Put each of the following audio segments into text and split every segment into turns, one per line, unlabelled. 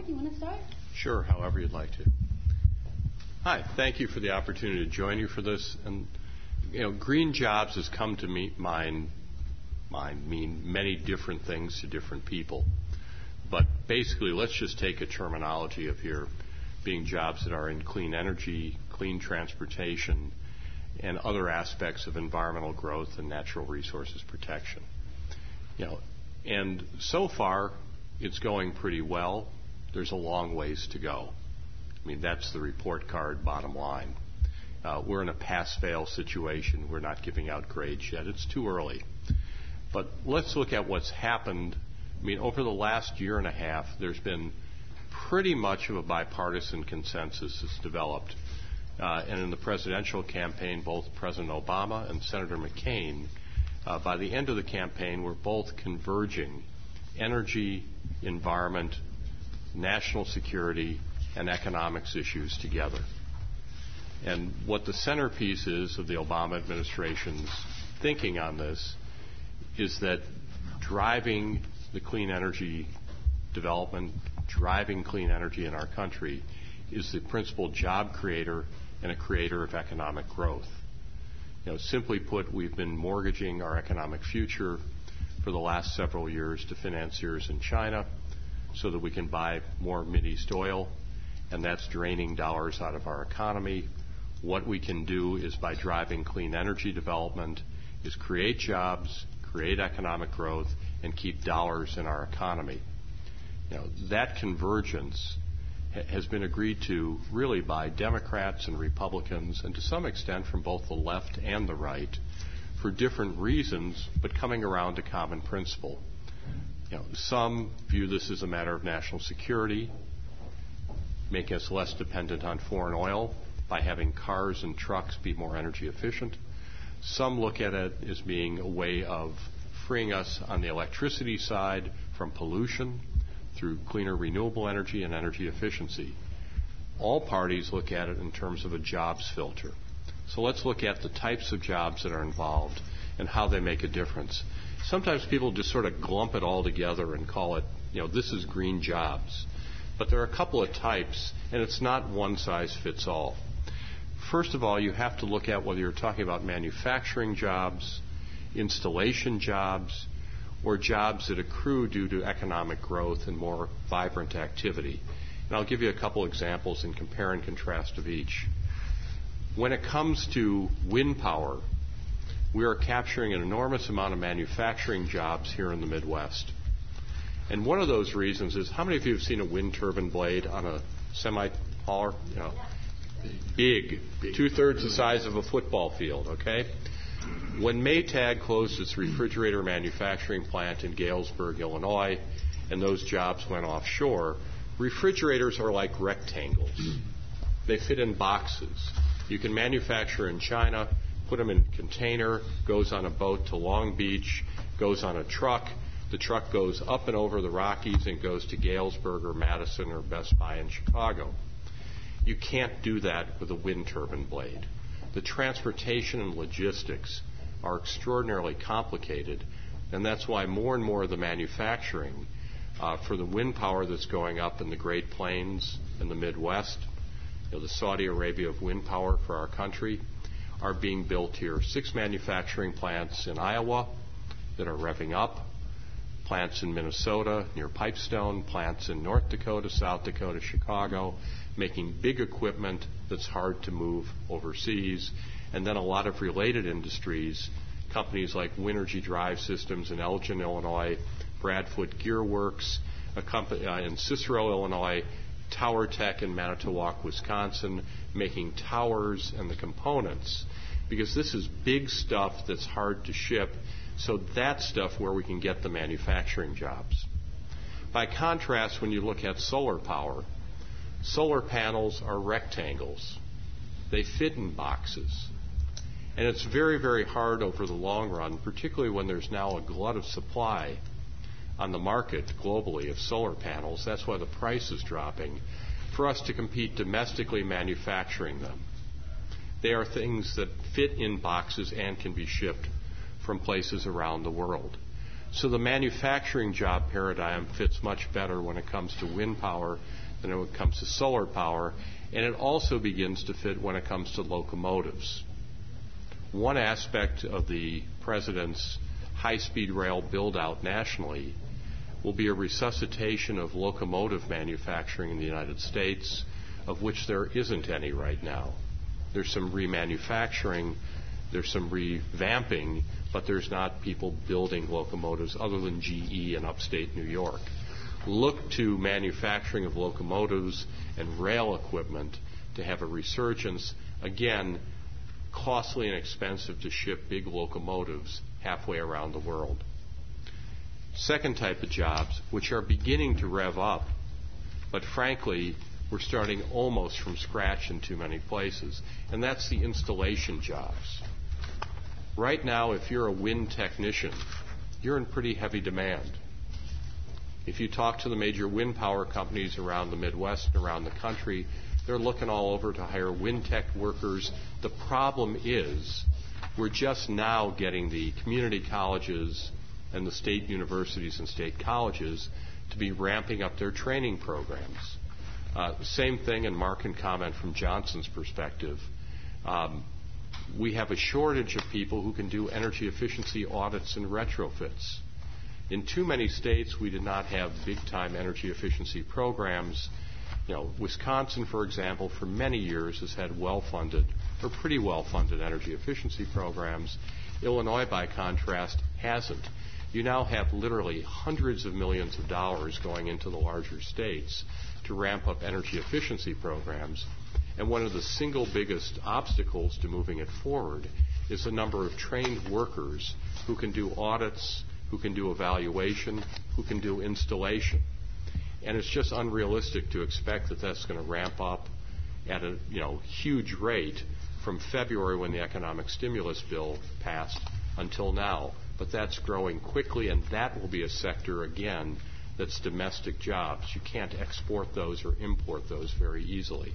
you want to start?
Sure, however you'd like to. Hi, thank you for the opportunity to join you for this. And green jobs has come to mean many different things to different people. But basically, let's just take a terminology of here being jobs that are in clean energy, clean transportation, and other aspects of environmental growth and natural resources protection. And so far, it's going pretty well. There's a long ways to go. That's the report card bottom line. We're in a pass-fail situation. We're not giving out grades yet. It's too early. But let's look at what's happened. Over the last year and a half, there's been pretty much of a bipartisan consensus that's developed. And in the presidential campaign, both President Obama and Senator McCain, by the end of the campaign, were both converging energy, environment, national security, and economics issues together. And what the centerpiece is of the Obama administration's thinking on this is that driving the clean energy development, driving clean energy in our country is the principal job creator and a creator of economic growth. Simply put, we've been mortgaging our economic future for the last several years to financiers in China so that we can buy more Mideast oil, and that's draining dollars out of our economy. What we can do is, by driving clean energy development, is create jobs, create economic growth, and keep dollars in our economy. That convergence has been agreed to really by Democrats and Republicans, and to some extent from both the left and the right, for different reasons, but coming around to common principle. Some view this as a matter of national security, making us less dependent on foreign oil by having cars and trucks be more energy efficient. Some look at it as being a way of freeing us on the electricity side from pollution through cleaner renewable energy and energy efficiency. All parties look at it in terms of a jobs filter. So let's look at the types of jobs that are involved and how they make a difference. Sometimes people just sort of glump it all together and call it, this is green jobs. But there are a couple of types, and it's not one size fits all. First of all, you have to look at whether you're talking about manufacturing jobs, installation jobs, or jobs that accrue due to economic growth and more vibrant activity. And I'll give you a couple examples and compare and contrast of each. When it comes to wind power, we are capturing an enormous amount of manufacturing jobs here in the Midwest. And one of those reasons is, how many of you have seen a wind turbine blade on a semi-hauler? Big, 2/3 the size of a football field, okay? When Maytag closed its refrigerator manufacturing plant in Galesburg, Illinois, and those jobs went offshore, refrigerators are like rectangles. They fit in boxes. You can manufacture in China, put them in a container, goes on a boat to Long Beach, goes on a truck. The truck goes up and over the Rockies and goes to Galesburg or Madison or Best Buy in Chicago. You can't do that with a wind turbine blade. The transportation and logistics are extraordinarily complicated, and that's why more and more of the manufacturing for the wind power that's going up in the Great Plains and the Midwest, the Saudi Arabia of wind power for our country, are being built here. 6 manufacturing plants in Iowa that are revving up, plants in Minnesota near Pipestone, plants in North Dakota, South Dakota, Chicago, making big equipment that's hard to move overseas, and then a lot of related industries, companies like Winergy Drive Systems in Elgin, Illinois, Bradfoot Gear Works, a company in Cicero, Illinois, Tower Tech in Manitowoc, Wisconsin, making towers and the components, because this is big stuff that's hard to ship. So that's stuff where we can get the manufacturing jobs. By contrast, when you look at solar power, solar panels are rectangles. They fit in boxes. And it's very, very hard over the long run, particularly when there's now a glut of supply on the market globally of solar panels. That's why the price is dropping, for us to compete domestically manufacturing them. They are things that fit in boxes and can be shipped from places around the world. So the manufacturing job paradigm fits much better when it comes to wind power than when it comes to solar power, and it also begins to fit when it comes to locomotives. One aspect of the President's high-speed rail build-out nationally will be a resuscitation of locomotive manufacturing in the United States, of which there isn't any right now. There's some remanufacturing, there's some revamping, but there's not people building locomotives other than GE in upstate New York. Look to manufacturing of locomotives and rail equipment to have a resurgence. Again, costly and expensive to ship big locomotives halfway around the world. Second type of jobs, which are beginning to rev up, but frankly, we're starting almost from scratch in too many places, and that's the installation jobs. Right now, if you're a wind technician, you're in pretty heavy demand. If you talk to the major wind power companies around the Midwest and around the country, they're looking all over to hire wind tech workers. The problem is we're just now getting the community colleges and the state universities and state colleges to be ramping up their training programs. Same thing, and Mark can comment from Johnson's perspective. We have a shortage of people who can do energy efficiency audits and retrofits. In too many states, we did not have big-time energy efficiency programs. Wisconsin, for example, for many years has had well-funded or pretty well-funded energy efficiency programs. Illinois, by contrast, hasn't. You now have literally hundreds of millions of dollars going into the larger states to ramp up energy efficiency programs. And one of the single biggest obstacles to moving it forward is the number of trained workers who can do audits, who can do evaluation, who can do installation. And it's just unrealistic to expect that that's going to ramp up at a huge rate from February when the economic stimulus bill passed until now. But that's growing quickly, and that will be a sector, again, that's domestic jobs. You can't export those or import those very easily.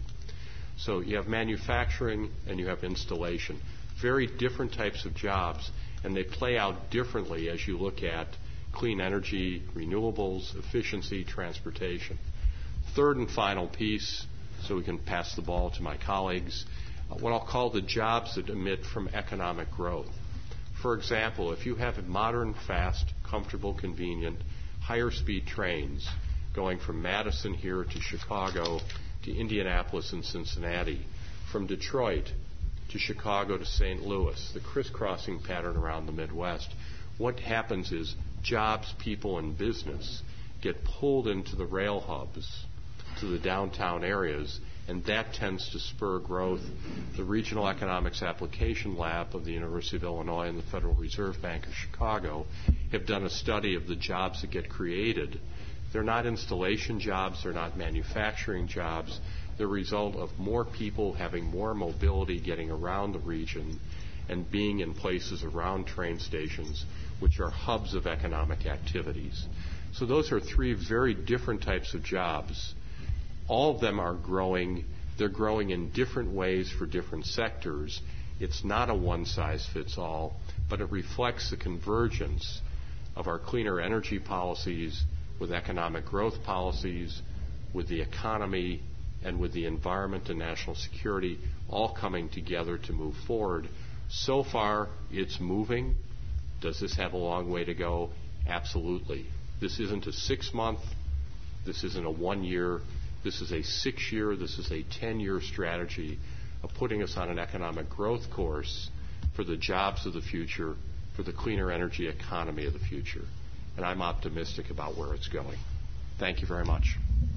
So you have manufacturing and you have installation. Very different types of jobs, and they play out differently as you look at clean energy, renewables, efficiency, transportation. Third and final piece, so we can pass the ball to my colleagues, what I'll call the jobs that emit from economic growth. For example, if you have modern, fast, comfortable, convenient, higher speed trains going from Madison here to Chicago to Indianapolis and Cincinnati, from Detroit to Chicago to St. Louis, the crisscrossing pattern around the Midwest, what happens is jobs, people, and business get pulled into the rail hubs, to the downtown areas, and that tends to spur growth. The Regional Economics Application Lab of the University of Illinois and the Federal Reserve Bank of Chicago have done a study of the jobs that get created. They're not installation jobs, they're not manufacturing jobs. They're a result of more people having more mobility getting around the region and being in places around train stations, which are hubs of economic activities. So those are three very different types of jobs. All of them are growing. They're growing in different ways for different sectors. It's not a one-size-fits-all, but it reflects the convergence of our cleaner energy policies with economic growth policies, with the economy, and with the environment and national security all coming together to move forward. So far, it's moving. Does this have a long way to go? Absolutely. This isn't a 6-month. This isn't a 1 year. This is a 6-year. This is a 10-year strategy of putting us on an economic growth course for the jobs of the future, for the cleaner energy economy of the future. And I'm optimistic about where it's going. Thank you very much.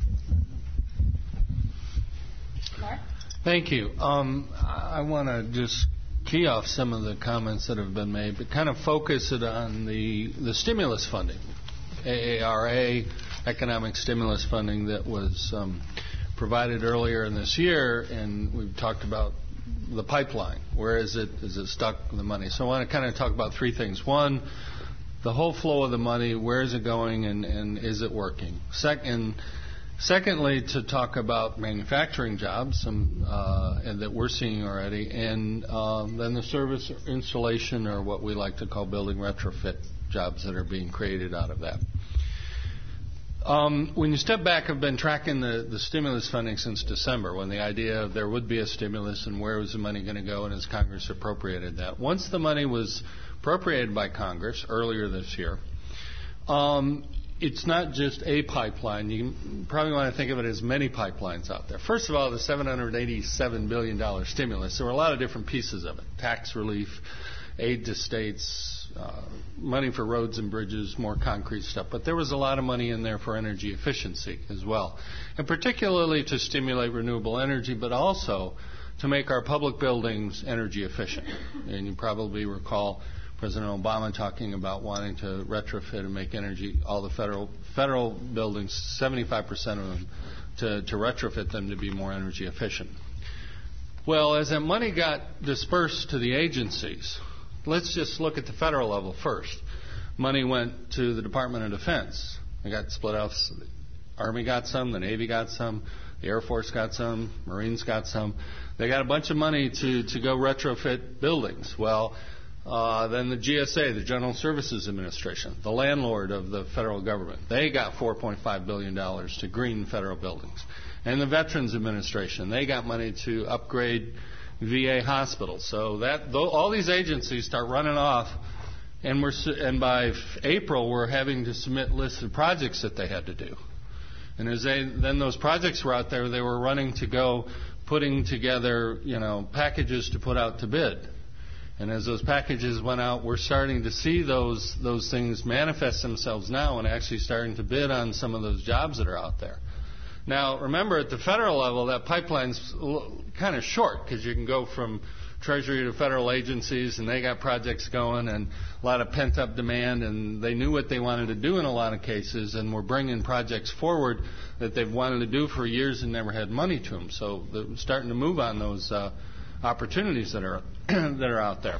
Mark?
Thank you. I want to just key off some of the comments that have been made, but kind of focus it on the stimulus funding, AARA, economic stimulus funding that was provided earlier in this year, and we've talked about the pipeline. Where is it? Is it stuck, the money? So I want to kind of talk about three things. One, the whole flow of the money, where is it going, and is it working? Secondly, to talk about manufacturing jobs and that we're seeing already, and then the service installation, or what we like to call building retrofit jobs that are being created out of that. When you step back, I've been tracking the stimulus funding since December, when the idea of there would be a stimulus and where was the money going to go, and has Congress appropriated that. Once the money was appropriated by Congress earlier this year, it's not just a pipeline. You probably want to think of it as many pipelines out there. First of all, the $787 billion stimulus, there were a lot of different pieces of it. Tax relief, aid to states, money for roads and bridges, more concrete stuff. But there was a lot of money in there for energy efficiency as well, and particularly to stimulate renewable energy, but also to make our public buildings energy efficient. And you probably recall President Obama talking about wanting to retrofit and make energy, all the federal buildings, 75% of them, to retrofit them to be more energy efficient. Well, as that money got dispersed to the agencies, let's just look at the federal level first. Money went to the Department of Defense. It got split off. The Army got some, the Navy got some, the Air Force got some, Marines got some. They got a bunch of money to go retrofit buildings. Well, then the GSA, the General Services Administration, the landlord of the federal government, they got $4.5 billion to green federal buildings. And the Veterans Administration, they got money to upgrade VA hospitals. So all these agencies start running off, and by April we're having to submit lists of projects that they had to do. And then those projects were out there, they were running to go putting together, packages to put out to bid. And as those packages went out, we're starting to see those things manifest themselves now and actually starting to bid on some of those jobs that are out there. Now, remember, at the federal level, that pipeline's kind of short because you can go from Treasury to federal agencies, and they got projects going and a lot of pent-up demand, and they knew what they wanted to do in a lot of cases, and were bringing projects forward that they've wanted to do for years and never had money to them. So they're starting to move on those opportunities that are out there.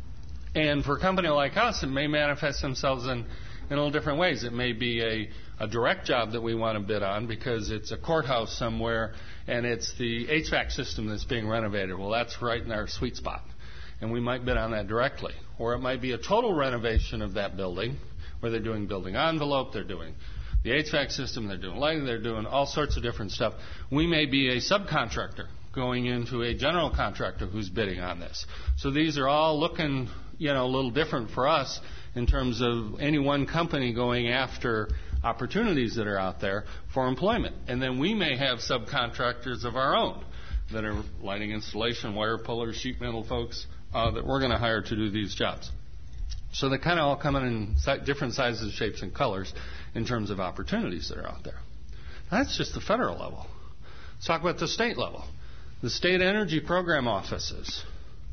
And for a company like us, it may manifest themselves in a little different ways. It may be a direct job that we want to bid on because it's a courthouse somewhere and it's the HVAC system that's being renovated. Well, that's right in our sweet spot, and we might bid on that directly. Or it might be a total renovation of that building where they're doing building envelope, they're doing the HVAC system, they're doing lighting, they're doing all sorts of different stuff. We may be a subcontractor going into a general contractor who's bidding on this. So these are all looking, a little different for us in terms of any one company going after opportunities that are out there for employment. And then we may have subcontractors of our own that are lighting installation, wire pullers, sheet metal folks that we're going to hire to do these jobs. So they kind of all come in different sizes, shapes, and colors in terms of opportunities that are out there. That's just the federal level. Let's talk about the state level. The state energy program offices,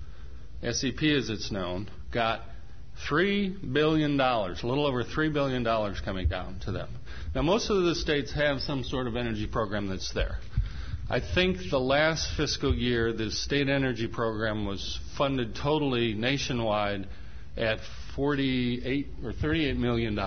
SEP as it's known, got $3 billion, a little over $3 billion coming down to them. Now, most of the states have some sort of energy program that's there. I think the last fiscal year, the state energy program was funded totally nationwide at $48 or $38 million.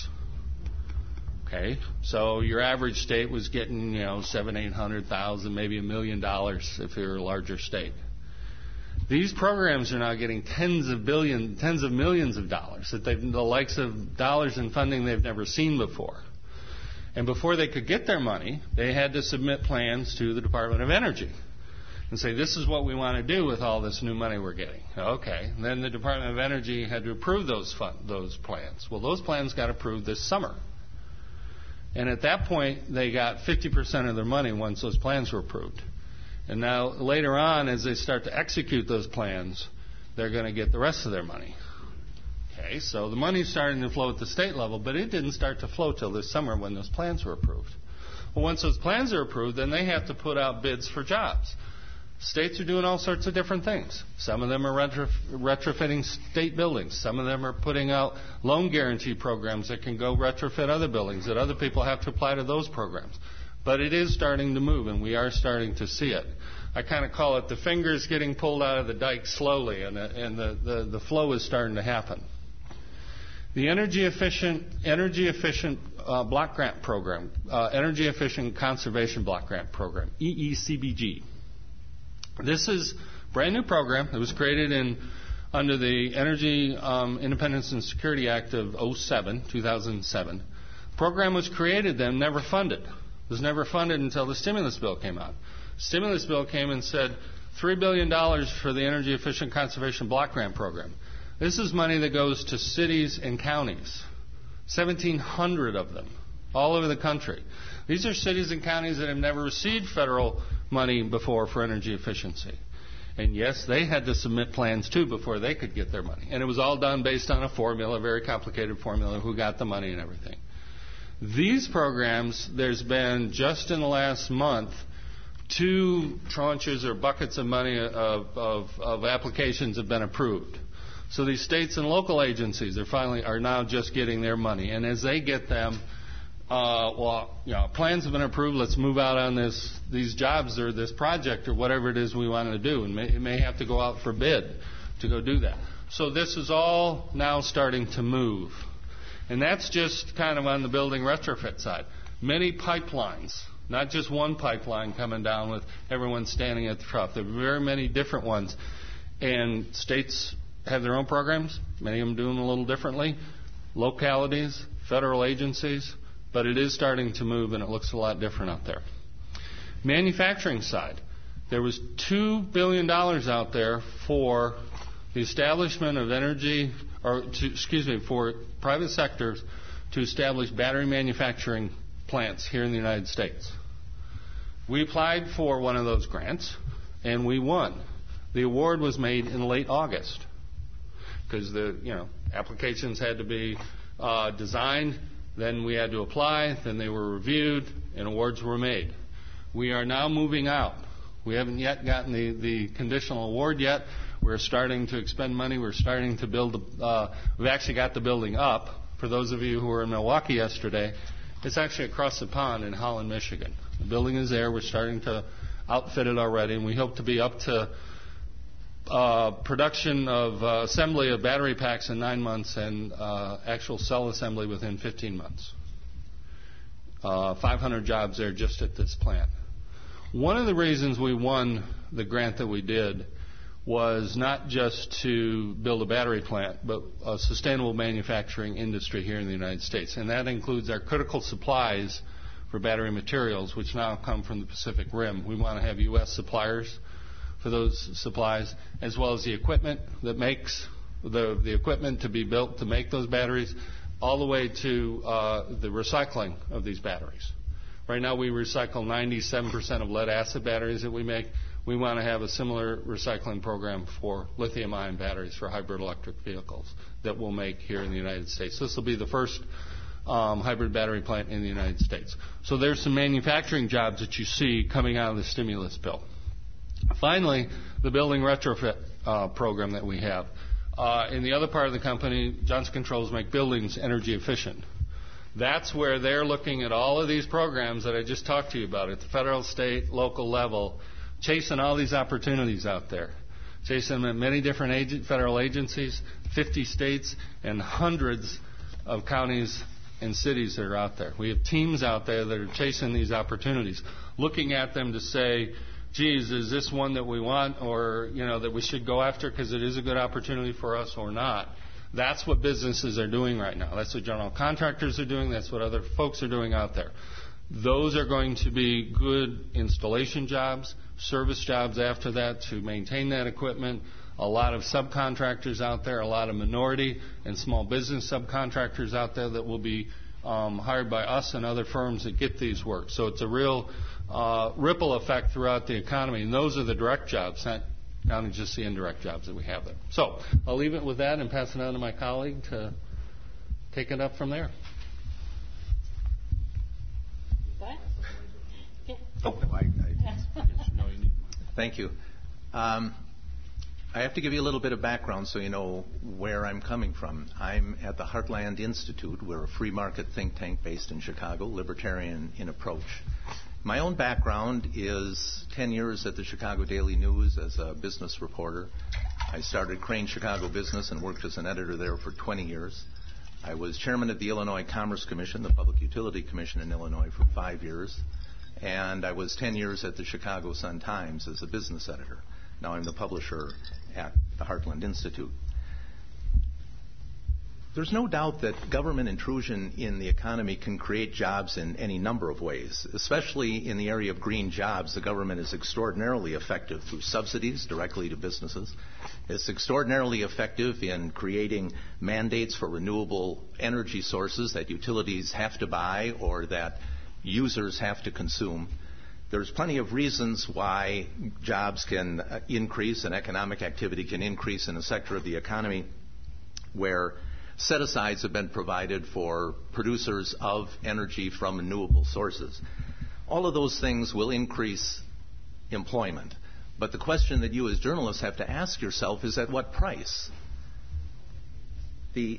Okay, so your average state was getting, $700,000-800,000, maybe $1 million if you're a larger state. These programs are now getting tens of millions of dollars, the likes of dollars in funding they've never seen before. And before they could get their money, they had to submit plans to the Department of Energy and say, this is what we want to do with all this new money we're getting. Okay, and then the Department of Energy had to approve those plans. Well, those plans got approved this summer. And at that point, they got 50% of their money once those plans were approved. And now, later on, as they start to execute those plans, they're going to get the rest of their money. Okay, so the money's starting to flow at the state level, but it didn't start to flow till this summer when those plans were approved. Well, once those plans are approved, then they have to put out bids for jobs. States are doing all sorts of different things. Some of them are retrofitting state buildings. Some of them are putting out loan guarantee programs that can go retrofit other buildings, that other people have to apply to those programs. But it is starting to move, and we are starting to see it. I kind of call it the fingers getting pulled out of the dike slowly, and the flow is starting to happen. The energy efficient block grant program, energy efficient conservation block grant program, EECBG. This is a brand new program. It was created in under the Energy Independence and Security Act of 2007. The program was created then, never funded. It was never funded until the stimulus bill came out. The stimulus bill came and said $3 billion for the Energy Efficient Conservation Block Grant Program. This is money that goes to cities and counties, 1,700 of them, all over the country. These are cities and counties that have never received federal money before for energy efficiency. And yes, they had to submit plans too before they could get their money. And it was all done based on a formula, a very complicated formula, who got the money and everything. These programs, there's been just in the last month 2 tranches or buckets of money of applications have been approved. So these states and local agencies are now just getting their money. And as they get them, plans have been approved. Let's move out on these jobs or this project or whatever it is we want to do. And it may have to go out for bid to go do that. So this is all now starting to move. And that's just kind of on the building retrofit side. Many pipelines, not just one pipeline coming down with everyone standing at the trough. There are very many different ones. And states have their own programs. Many of them do them a little differently. Localities, federal agencies. But it is starting to move, and it looks a lot different out there. Manufacturing side, there was $2 billion out there for the establishment of for private sectors to establish battery manufacturing plants here in the United States. We applied for one of those grants, and we won. The award was made in late August because the applications had to be designed. Then we had to apply, then they were reviewed, and awards were made. We are now moving out. We haven't yet gotten the conditional award yet. We're starting to expend money. We're starting to build. We've actually got the building up. For those of you who were in Milwaukee yesterday, it's actually across the pond in Holland, Michigan. The building is there. We're starting to outfit it already, and we hope to be up to production of assembly of battery packs in 9 months and actual cell assembly within 15 months. 500 jobs there just at this plant. One of the reasons we won the grant that we did was not just to build a battery plant, but a sustainable manufacturing industry here in the United States. And that includes our critical supplies for battery materials, which now come from the Pacific Rim. We want to have U.S. suppliers for those supplies, as well as the equipment that makes the equipment to be built to make those batteries, all the way to the recycling of these batteries. Right now we recycle 97% of lead-acid batteries that we make. We want to have a similar recycling program for lithium-ion batteries for hybrid electric vehicles that we'll make here in the United States. This will be the first hybrid battery plant in the United States. So there's some manufacturing jobs that you see coming out of the stimulus bill. Finally, the building retrofit program that we have. In the other part of the company, Johnson Controls make buildings energy efficient. That's where they're looking at all of these programs that I just talked to you about at the federal, state, local level, chasing all these opportunities out there. Chasing them at many different federal agencies, 50 states, and hundreds of counties and cities that are out there. We have teams out there that are chasing these opportunities, looking at them to say, geez, is this one that we want or, that we should go after because it is a good opportunity for us or not? That's what businesses are doing right now. That's what general contractors are doing. That's what other folks are doing out there. Those are going to be good installation jobs, service jobs after that to maintain that equipment. A lot of subcontractors out there, a lot of minority and small business subcontractors out there that will be hired by us and other firms that get these work. So it's a real ripple effect throughout the economy. And those are the direct jobs, not just the indirect jobs that we have there. So I'll leave it with that and pass it on to my colleague to take it up from there.
Thank you. I have to give you a little bit of background so you know where I'm coming from. I'm at the Heartland Institute. We're a free market think tank based in Chicago, libertarian in approach. My own background is 10 years at the Chicago Daily News as a business reporter. I started Crane Chicago Business and worked as an editor there for 20 years. I was chairman of the Illinois Commerce Commission, the Public Utility Commission in Illinois, for 5 years. And I was 10 years at the Chicago Sun-Times as a business editor. Now I'm the publisher at the Heartland Institute. There's no doubt that government intrusion in the economy can create jobs in any number of ways. Especially in the area of green jobs, the government is extraordinarily effective through subsidies directly to businesses. It's extraordinarily effective in creating mandates for renewable energy sources that utilities have to buy or that users have to consume. There's plenty of reasons why jobs can increase and economic activity can increase in a sector of the economy where set-asides have been provided for producers of energy from renewable sources. All of those things will increase employment. But the question that you as journalists have to ask yourself is at what price? A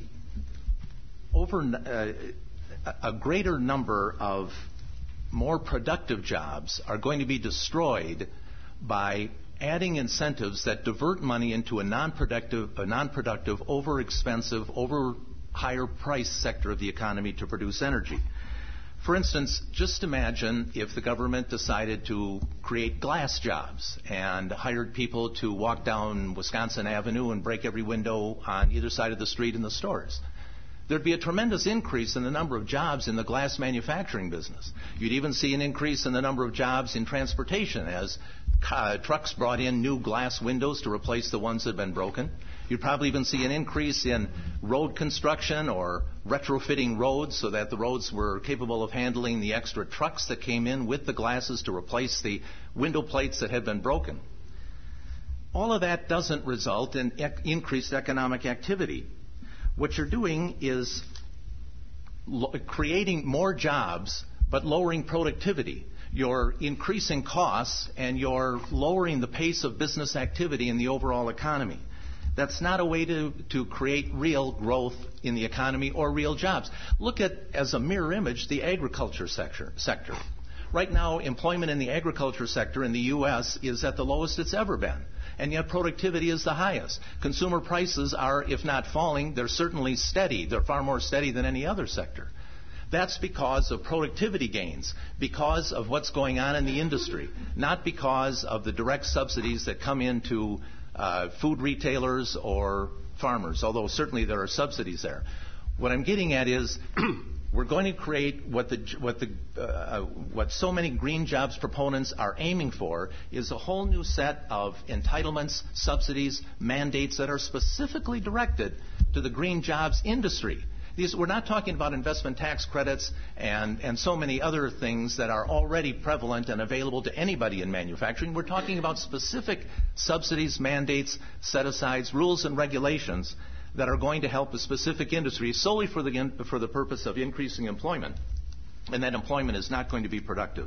greater number of more productive jobs are going to be destroyed by adding incentives that divert money into a non-productive, over-expensive, over-higher price sector of the economy to produce energy. For instance, just imagine if the government decided to create glass jobs and hired people to walk down Wisconsin Avenue and break every window on either side of the street in the stores. There'd be a tremendous increase in the number of jobs in the glass manufacturing business. You'd even see an increase in the number of jobs in transportation as trucks brought in new glass windows to replace the ones that have been broken. You'd probably even see an increase in road construction or retrofitting roads so that the roads were capable of handling the extra trucks that came in with the glasses to replace the window plates that had been broken. All of that doesn't result in increased economic activity. What you're doing is creating more jobs but lowering productivity. You're increasing costs and you're lowering the pace of business activity in the overall economy. That's not a way to create real growth in the economy or real jobs. Look at, as a mirror image, the agriculture sector. Right now, employment in the agriculture sector in the U.S. is at the lowest it's ever been, and yet productivity is the highest. Consumer prices are, if not falling, they're certainly steady. They're far more steady than any other sector. That's because of productivity gains, because of what's going on in the industry, not because of the direct subsidies that come into food retailers or farmers, although certainly there are subsidies there. What I'm getting at is we're going to create what so many green jobs proponents are aiming for is a whole new set of entitlements, subsidies, mandates that are specifically directed to the green jobs industry. We're not talking about investment tax credits and so many other things that are already prevalent and available to anybody in manufacturing. We're talking about specific subsidies, mandates, set-asides, rules and regulations that are going to help a specific industry solely for the purpose of increasing employment, and that employment is not going to be productive.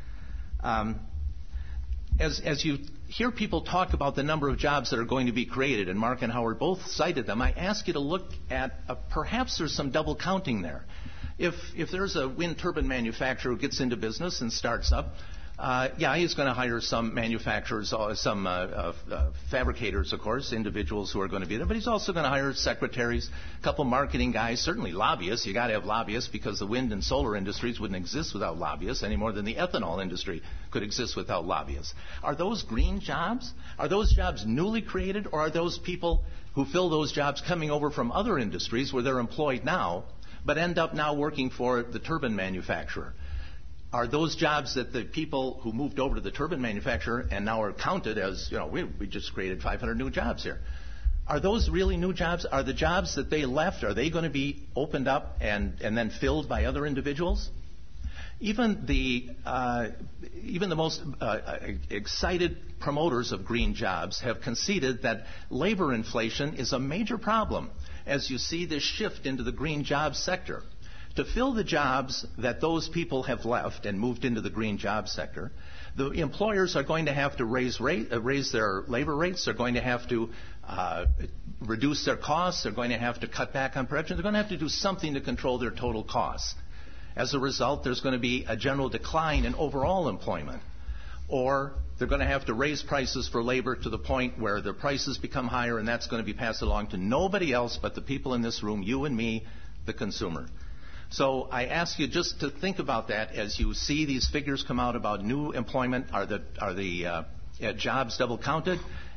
As you hear people talk about the number of jobs that are going to be created, and Mark and Howard both cited them, I ask you to look at perhaps there's some double counting there. If there's a wind turbine manufacturer who gets into business and starts up, he's going to hire some manufacturers, some fabricators, of course, individuals who are going to be there, but he's also going to hire secretaries, a couple marketing guys, certainly lobbyists. You got to have lobbyists because the wind and solar industries wouldn't exist without lobbyists any more than the ethanol industry could exist without lobbyists. Are those green jobs? Are those jobs newly created, or are those people who fill those jobs coming over from other industries where they're employed now, but end up now working for the turbine manufacturer? Are those jobs that the people who moved over to the turbine manufacturer and now are counted as, we just created 500 new jobs here. Are those really new jobs? Are the jobs that they left, are they going to be opened up and then filled by other individuals? Even the most excited promoters of green jobs have conceded that labor inflation is a major problem as you see this shift into the green jobs sector. To fill the jobs that those people have left and moved into the green job sector, the employers are going to have to raise their labor rates. They're going to have to reduce their costs. They're going to have to cut back on production. They're going to have to do something to control their total costs. As a result, there's going to be a general decline in overall employment. Or they're going to have to raise prices for labor to the point where their prices become higher, and that's going to be passed along to nobody else but the people in this room, you and me, the consumer. So I ask you just to think about that as you see these figures come out about new employment. Are the jobs double counted?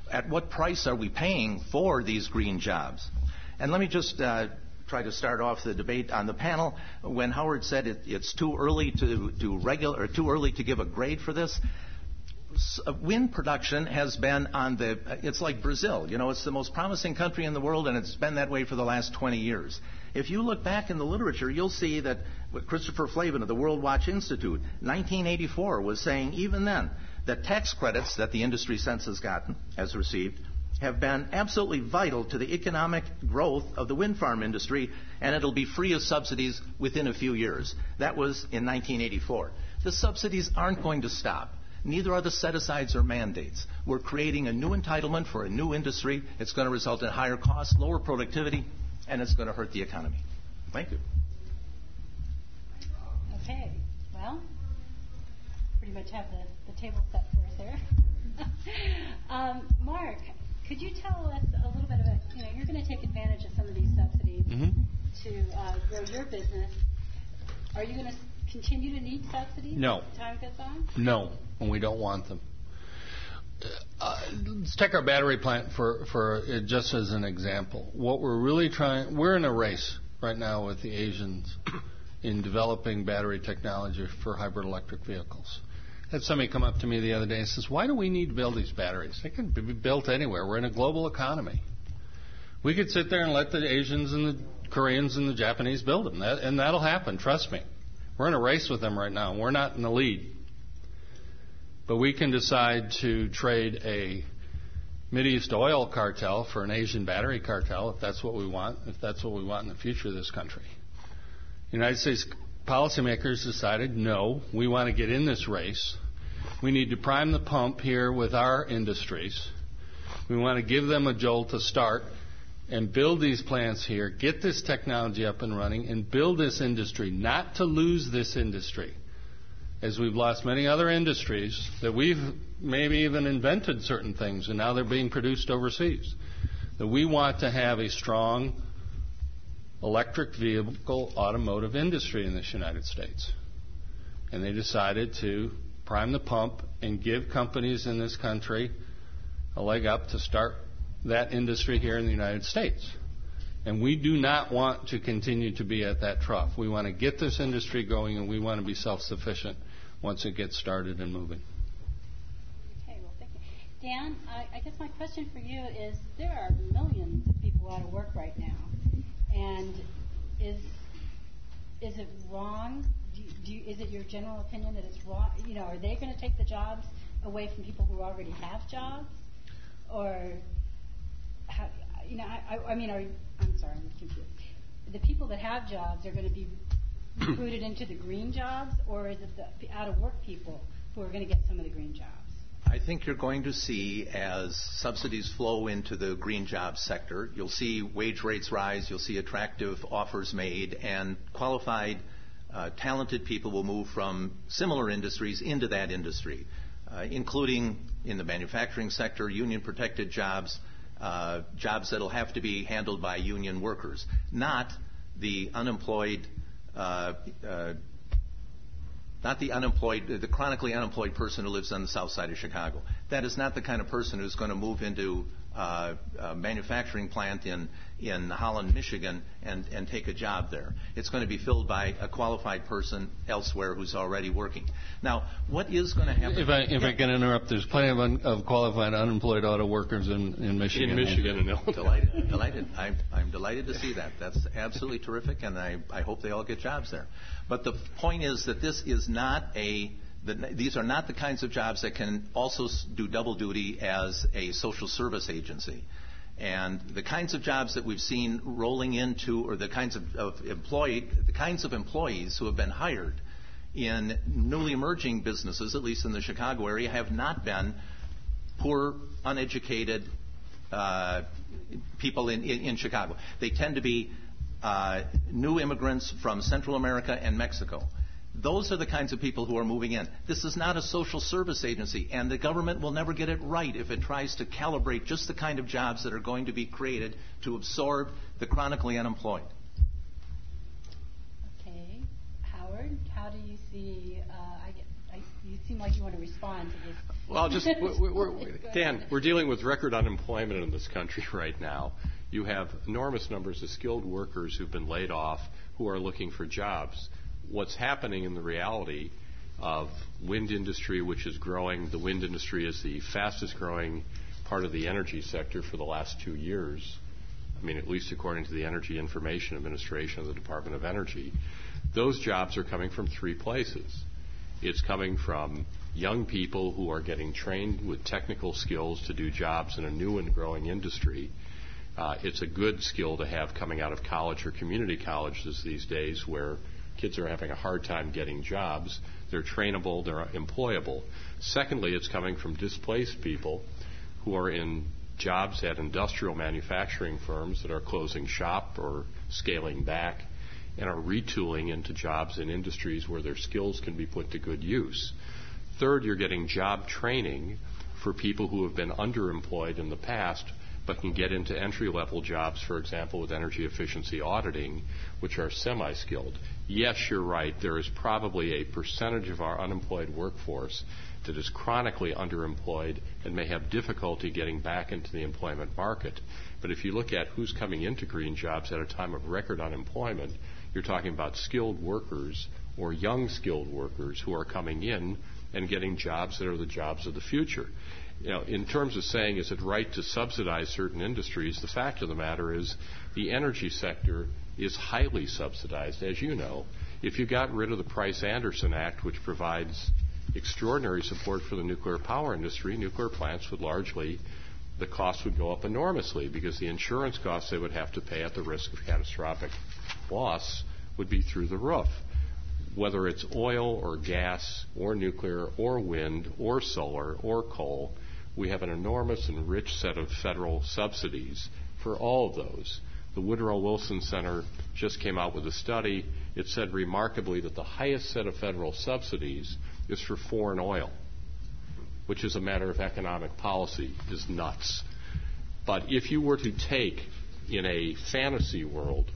at what price are we paying for these green jobs? And let me just try to start off the debate on the panel. When Howard said it's too early to too early to give a grade for this, wind production has been it's like Brazil. It's the most promising country in the world, and it's been that way for the last 20 years. If you look back in the literature, you'll see that Christopher Flavin of the World Watch Institute, 1984, was saying even then that tax credits that the industry since has received, have been absolutely vital to the economic growth of the wind farm industry, and it'll be free of subsidies within a few years. That was in 1984. The subsidies aren't going to stop. Neither are the set-asides or mandates. We're creating a new entitlement for a new industry. It's going to result in higher costs, lower productivity, and it's going to hurt the economy. Thank you.
Okay. Well, pretty much have the table set for us there. Mark, could you tell us a little bit about, you're going to take advantage of some of these subsidies to grow your business. Are you going to continue to need subsidies
No.
as time goes on?
No, and we don't want them. Let's take our battery plant for just as an example. What we're really we're in a race right now with the Asians in developing battery technology for hybrid electric vehicles. I had somebody come up to me the other day and says, why do we need to build these batteries? They can be built anywhere. We're in a global economy. We could sit there and let the Asians and the Koreans and the Japanese build them, and that'll happen, trust me. We're in a race with them right now, and we're not in the lead. But we can decide to trade a Mideast oil cartel for an Asian battery cartel if that's what we want in the future of this country. United States policymakers decided, no, we want to get in this race. We need to prime the pump here with our industries. We want to give them a jolt to start and build these plants here, get this technology up and running, and build this industry, not to lose this industry, as we've lost many other industries that we've maybe even invented certain things, and now they're being produced overseas. That we want to have a strong electric vehicle automotive industry in this United States. And they decided to prime the pump and give companies in this country a leg up to start that industry here in the United States. And we do not want to continue to be at that trough. We want to get this industry going, and we want to be self-sufficient once it gets started and moving.
Okay, well, thank you. Dan, I guess my question for you is, there are millions of people out of work right now. And is it wrong? Is it your general opinion that it's wrong? Are they going to take the jobs away from people who already have jobs? Or, I'm sorry, I'm confused. The people that have jobs are going to be recruited into the green jobs, or is it the out-of-work people who are going to get some of the green jobs?
I think you're going to see, as subsidies flow into the green jobs sector, you'll see wage rates rise, you'll see attractive offers made, and qualified, talented people will move from similar industries into that industry, including in the manufacturing sector, union-protected jobs, jobs that will have to be handled by union workers, not the unemployed, the chronically unemployed person who lives on the south side of Chicago. That is not the kind of person who's going to move into a manufacturing plant in Holland, Michigan, and take a job there. It's going to be filled by a qualified person elsewhere who's already working. Now, what is going to happen?
If I can interrupt, there's plenty of qualified unemployed auto workers in Michigan.
In Michigan and Illinois.
Delighted. I'm delighted to see that. That's absolutely terrific, and I hope they all get jobs there. But the point is that this is not these are not the kinds of jobs that can also do double duty as a social service agency. And the kinds of jobs that we've seen rolling into, or the kinds of employees who have been hired in newly emerging businesses, at least in the Chicago area, have not been poor, uneducated people in Chicago. They tend to be new immigrants from Central America and Mexico. Those are the kinds of people who are moving in. This is not a social service agency, and the government will never get it right if it tries to calibrate just the kind of jobs that are going to be created to absorb the chronically unemployed.
Okay. Howard, how do you see, you seem like you want to respond to this.
Well, Dan, we're dealing with record unemployment in this country right now. You have enormous numbers of skilled workers who've been laid off who are looking for jobs. What's happening in the reality of wind industry, which is growing, the wind industry is the fastest growing part of the energy sector for the last 2 years. I mean, at least according to the Energy Information Administration of the Department of Energy. Those jobs are coming from 3 places. It's coming from young people who are getting trained with technical skills to do jobs in a new and growing industry. It's a good skill to have coming out of college or community colleges these days where kids are having a hard time getting jobs. They're trainable, they're employable. Secondly, it's coming from displaced people who are in jobs at industrial manufacturing firms that are closing shop or scaling back and are retooling into jobs in industries where their skills can be put to good use. Third, you're getting job training for people who have been underemployed in the past but can get into entry-level jobs, for example, with energy efficiency auditing, which are semi-skilled. Yes, you're right. There is probably a percentage of our unemployed workforce that is chronically underemployed and may have difficulty getting back into the employment market. But if you look at who's coming into green jobs at a time of record unemployment, you're talking about skilled workers or young skilled workers who are coming in and getting jobs that are the jobs of the future. You know, in terms of saying, is it right to subsidize certain industries, the fact of the matter is the energy sector is highly subsidized, as you know. If you got rid of the Price-Anderson Act, which provides extraordinary support for the nuclear power industry, nuclear plants would largely, the costs would go up enormously because the insurance costs they would have to pay at the risk of catastrophic loss would be through the roof. Whether it's oil or gas or nuclear or wind or solar or coal, we have an enormous and rich set of federal subsidies for all of those. The Woodrow Wilson Center just came out with a study. It said remarkably that the highest set of federal subsidies is for foreign oil, which is a matter of economic policy, is nuts. But if you were to take, in a fantasy world,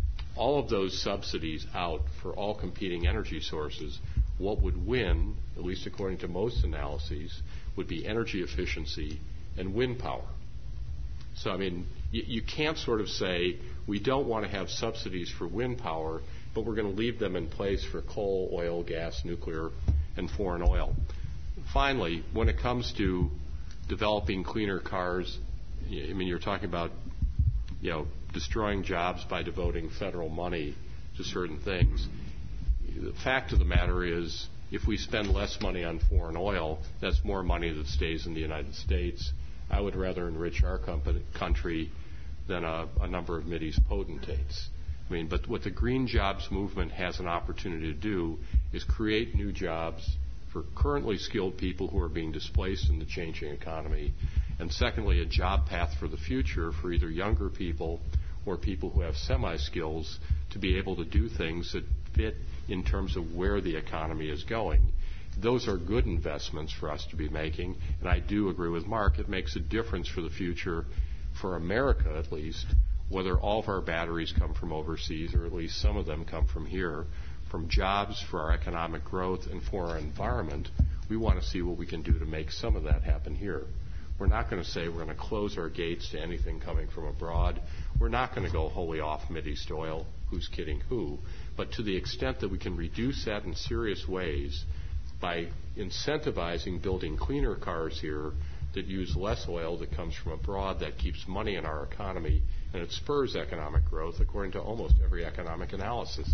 all of those subsidies out for all competing energy sources, what would win, at least according to most analyses, would be energy efficiency and wind power. So, I mean, you can't sort of say, we don't want to have subsidies for wind power, but we're going to leave them in place for coal, oil, gas, nuclear, and foreign oil. Finally, when it comes to developing cleaner cars, I mean, you're talking about, you know, destroying jobs by devoting federal money to certain things. The fact of the matter is, if we spend less money on foreign oil, that's more money that stays in the United States. I would rather enrich our country than a number of Mideast potentates. I mean, but what the Green Jobs movement has an opportunity to do is create new jobs for currently skilled people who are being displaced in the changing economy. And secondly, a job path for the future for either younger people or people who have semi-skills to be able to do things that fit in terms of where the economy is going. Those are good investments for us to be making, and I do agree with Mark. It makes a difference for the future, for America at least, whether all of our batteries come from overseas or at least some of them come from here, from jobs, for our economic growth, and for our environment. We want to see what we can do to make some of that happen here. We're not going to say we're going to close our gates to anything coming from abroad. We're not going to go wholly off Mideast oil, who's kidding who. But to the extent that we can reduce that in serious ways by incentivizing building cleaner cars here that use less oil that comes from abroad, that keeps money in our economy, and it spurs economic growth according to almost every economic analysis.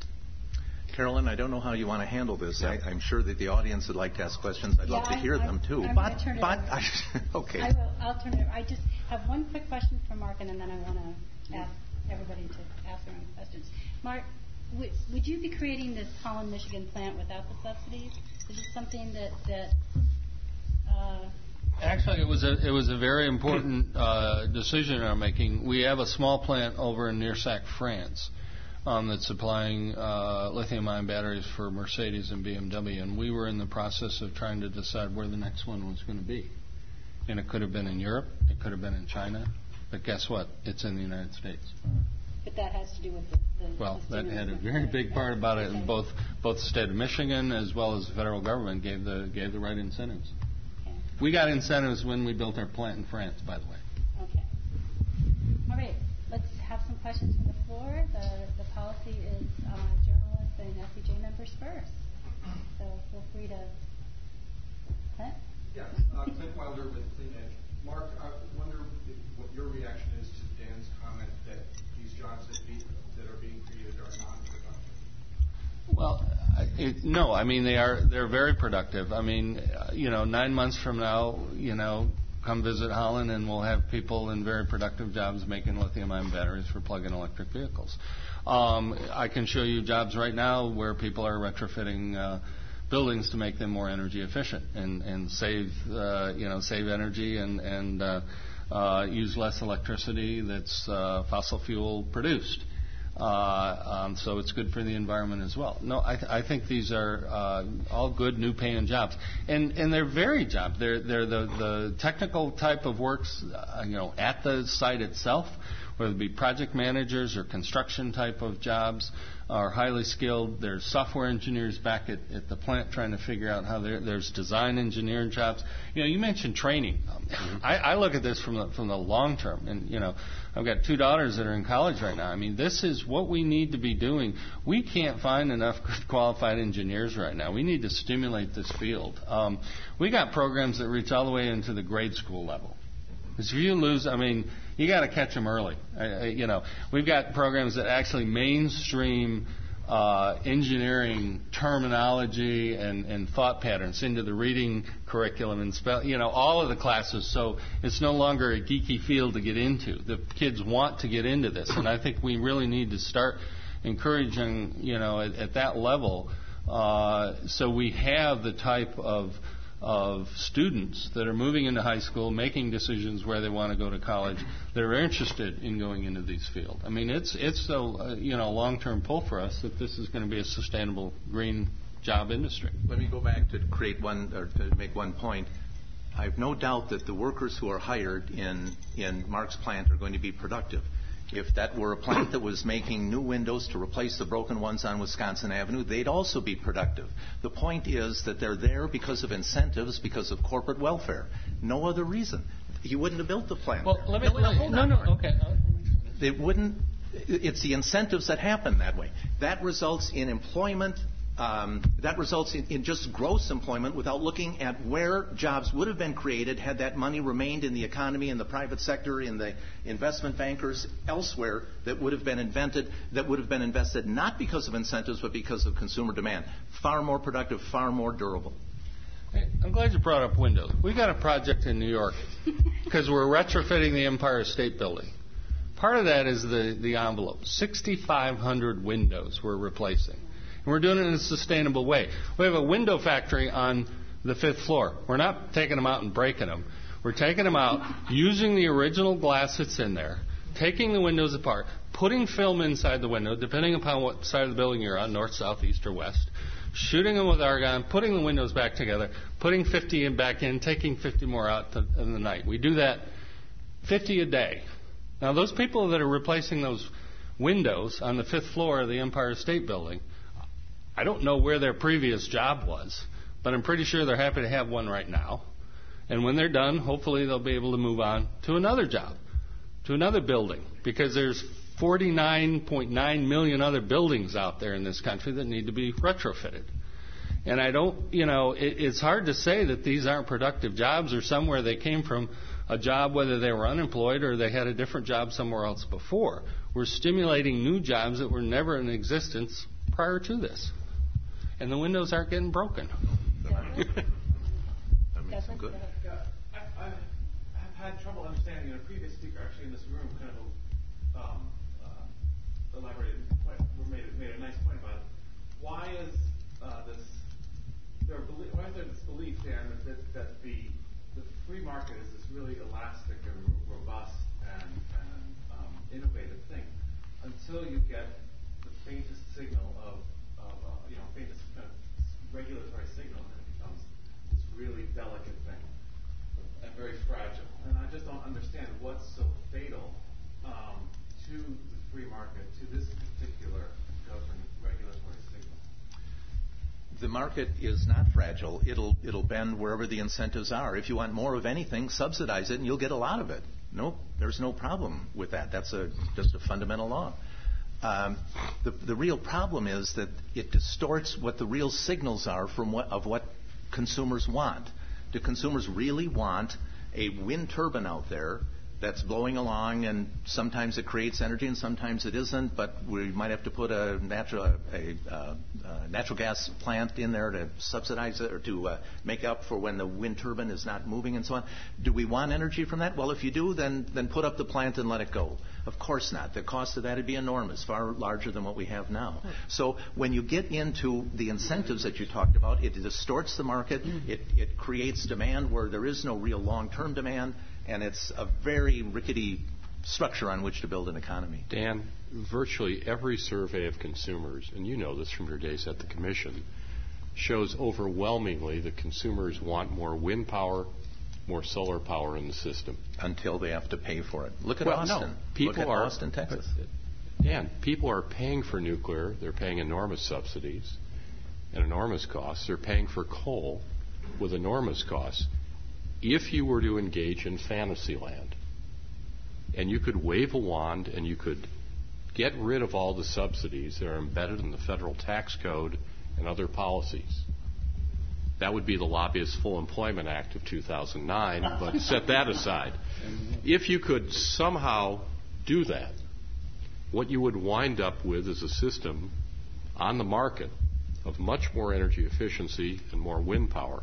Carolyn, I don't know how you want to handle this.
Yeah.
I'm sure that the audience would like to ask questions. I'd love to hear them too.
I'm
but
turn it over.
Okay.
I'll turn it over. I just have one quick question for Mark, and then I want to ask everybody to ask their own questions. Mark, would you be creating this Holland, Michigan plant without the subsidies? Is it something that
Actually, it was a very important decision I'm making. We have a small plant over in Neersac, France, that's supplying lithium-ion batteries for Mercedes and BMW, and we were in the process of trying to decide where the next one was going to be. And it could have been in Europe, it could have been in China, but guess what? It's in the United States.
But that has to do with
Well,
the
that had a
stimulus
very
money.
big part about it.
Okay.
And both the state of Michigan as well as the federal government gave the right incentives.
Okay.
We got incentives when we built our plant in France, by the way.
Okay. All right. Let's have some questions from the floor. The policy is journalists and SEJ members first. So feel free to. Clint?
Yes, Clint Wilder with Clean Edge. Mark, I wonder what your reaction is to Dan's comment that these jobs that are being created are non-productive.
Well, no. I mean, they're very productive. I mean, 9 months from now, come visit Holland, and we'll have people in very productive jobs making lithium-ion batteries for plug-in electric vehicles. I can show you jobs right now where people are retrofitting buildings to make them more energy efficient and save energy and use less electricity that's fossil fuel produced. So it's good for the environment as well. No, I think these are all good new paying jobs, and they're varied jobs. They're the technical type of works, at the site itself, whether it be project managers or construction type of jobs, are highly skilled. There's software engineers back at the plant trying to figure out how there's design engineering jobs. You mentioned training. I look at this from the long term, and I've got 2 daughters that are in college right now. I mean, this is what we need to be doing. We can't find enough good qualified engineers right now. We need to stimulate this field. We got programs that reach all the way into the grade school level. Because if you lose, you got to catch them early. We've got programs that actually mainstream engineering terminology and thought patterns into the reading curriculum and all of the classes. So it's no longer a geeky field to get into. The kids want to get into this, and I think we really need to start encouraging, at that level, so we have the type of students that are moving into high school, making decisions where they want to go to college, that are interested in going into these fields. I mean, it's a long-term pull for us that this is going to be a sustainable green job industry.
Let me go back to to make one point. I have no doubt that the workers who are hired in Mark's plant are going to be productive. If that were a plant that was making new windows to replace the broken ones on Wisconsin Avenue, they'd also be productive. The point is that they're there because of incentives, because of corporate welfare. No other reason. You wouldn't have built the plant.
Well, okay.
They wouldn't. It's the incentives that happen that way. That results in employment. That results in just gross employment without looking at where jobs would have been created had that money remained in the economy, in the private sector, in the investment bankers, elsewhere that would have been invested not because of incentives but because of consumer demand. Far more productive, far more durable.
Hey, I'm glad you brought up windows. We got a project in New York because we're retrofitting the Empire State Building. Part of that is the envelope. 6,500 windows we're replacing. And we're doing it in a sustainable way. We have a window factory on the 5th floor. We're not taking them out and breaking them. We're taking them out, using the original glass that's in there, taking the windows apart, putting film inside the window, depending upon what side of the building you're on, north, south, east, or west, shooting them with argon, putting the windows back together, putting 50 back in, taking 50 more out in the night. We do that 50 a day. Now, those people that are replacing those windows on the 5th floor of the Empire State Building, I don't know where their previous job was, but I'm pretty sure they're happy to have one right now. And when they're done, hopefully they'll be able to move on to another job, to another building, because there's 49.9 million other buildings out there in this country that need to be retrofitted. And it's hard to say that these aren't productive jobs or somewhere they came from a job, whether they were unemployed or they had a different job somewhere else before. We're stimulating new jobs that were never in existence prior to this. And the windows aren't getting broken.
That makes them good.
Yeah, I have had trouble understanding. A previous speaker, actually in this room, kind of elaborated, made a nice point about it. Why is there this belief, Dan, that the free market is this really elastic and robust and innovative thing until you get the faintest signal of faintest kind of regulatory signal, and it becomes this really delicate thing and very fragile. And I just don't understand what's so fatal to the free market to this particular government regulatory signal?
The market is not fragile. It'll bend wherever the incentives are. If you want more of anything, subsidize it, and you'll get a lot of it. No, there's no problem with that. That's just a fundamental law. The real problem is that it distorts what the real signals are of what consumers want. Do consumers really want a wind turbine out there that's blowing along, and sometimes it creates energy and sometimes it isn't, but we might have to put a natural gas plant in there to subsidize it or to make up for when the wind turbine is not moving and so on? Do we want energy from that? Well, if you do, then put up the plant and let it go. Of course not. The cost of that would be enormous, far larger than what we have now. So when you get into the incentives that you talked about, it distorts the market. It creates demand where there is no real long-term demand, and it's a very rickety structure on which to build an economy.
Dan, virtually every survey of consumers, and you know this from your days at the Commission, shows overwhelmingly that consumers want more wind power, more solar power in the system.
Until they have to pay for it. Look at Austin.
No,
Look at Austin, Texas.
Dan, people are paying for nuclear. They're paying enormous subsidies and enormous costs. They're paying for coal with enormous costs. If you were to engage in fantasy land, and you could wave a wand and you could get rid of all the subsidies that are embedded in the federal tax code and other policies, that would be the Lobbyist Full Employment Act of 2009, but set that aside. If you could somehow do that, what you would wind up with is a system on the market of much more energy efficiency and more wind power.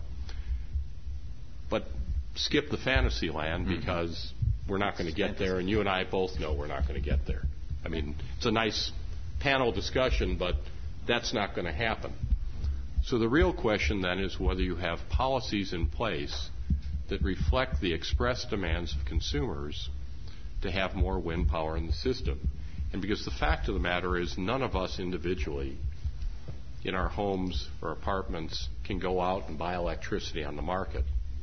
But skip the fantasy land because we're not going to get there, and you and I both know we're not going to get there. I mean, it's a nice panel discussion, but that's not going to happen. So the real question then is whether you have policies in place that reflect the expressed demands of consumers to have more wind power in the system. And because the fact of the matter is none of us individually in our homes or apartments can go out and buy electricity on the market.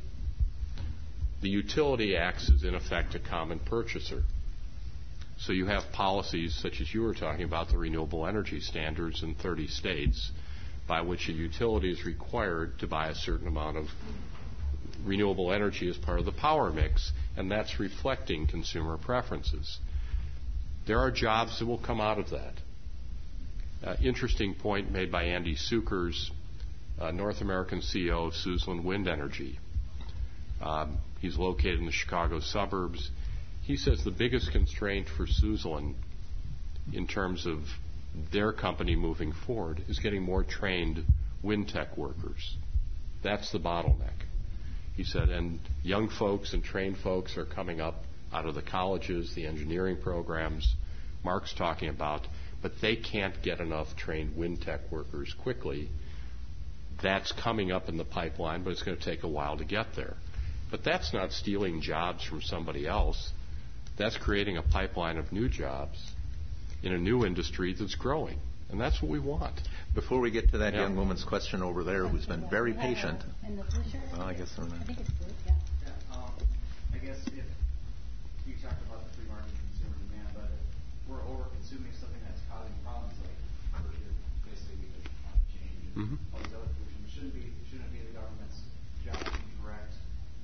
The utility acts as, in effect, a common purchaser. So you have policies such as you were talking about, the renewable energy standards in 30 states, by which a utility is required to buy a certain amount of renewable energy as part of the power mix, and that's reflecting consumer preferences. There are jobs that will come out of that. Interesting point made by Andy Sukers, North American CEO of Suzlon Wind Energy. He's located in the Chicago suburbs. He says the biggest constraint for Suzlon in terms of their company moving forward is getting more trained wind tech workers. That's the bottleneck. He said, and young folks and trained folks are coming up out of the colleges, the engineering programs Mark's talking about, but they can't get enough trained wind tech workers quickly. That's coming up in the pipeline, but it's going to take a while to get there. But that's not stealing jobs from somebody else. That's creating a pipeline of new jobs in a new industry that's growing. And that's what we want.
Before we get to that young woman's question over there who's been very patient.
In the blue shirt?
Well, I guess they're not.
I think it's blue, yeah.
I guess if you talked about the free market consumer demand, but if we're over-consuming something that's causing problems like basically because of climate change and all these other pollution, shouldn't it be the government's job to direct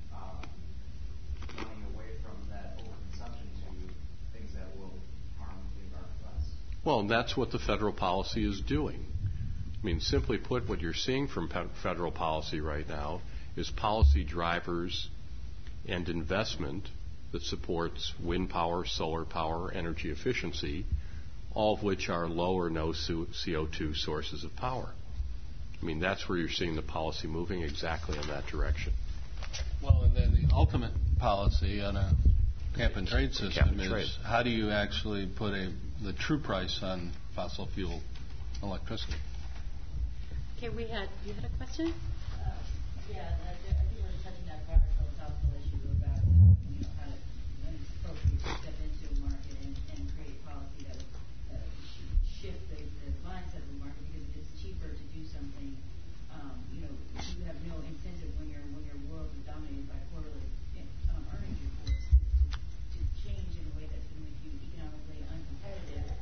money away from that overconsumption to things that will harm the environment less?
Well, that's what the federal policy is doing. I mean, simply put, what you're seeing from federal policy right now is policy drivers and investment that supports wind power, solar power, energy efficiency, all of which are low or no CO2 sources of power. I mean, that's where you're seeing the policy moving exactly in that direction.
Well, and then the ultimate policy on a cap-and-trade system is how do you actually put the true price on fossil fuel electricity?
Okay, you had a question?
Yeah, I think we're touching that broader philosophical issue about how to, when it's appropriate to step into a market and create policy that would shift the mindset of the market, because if it's cheaper to do something, you have no incentive when your world is dominated by quarterly earnings reports to change in a way that's going to make you economically uncompetitive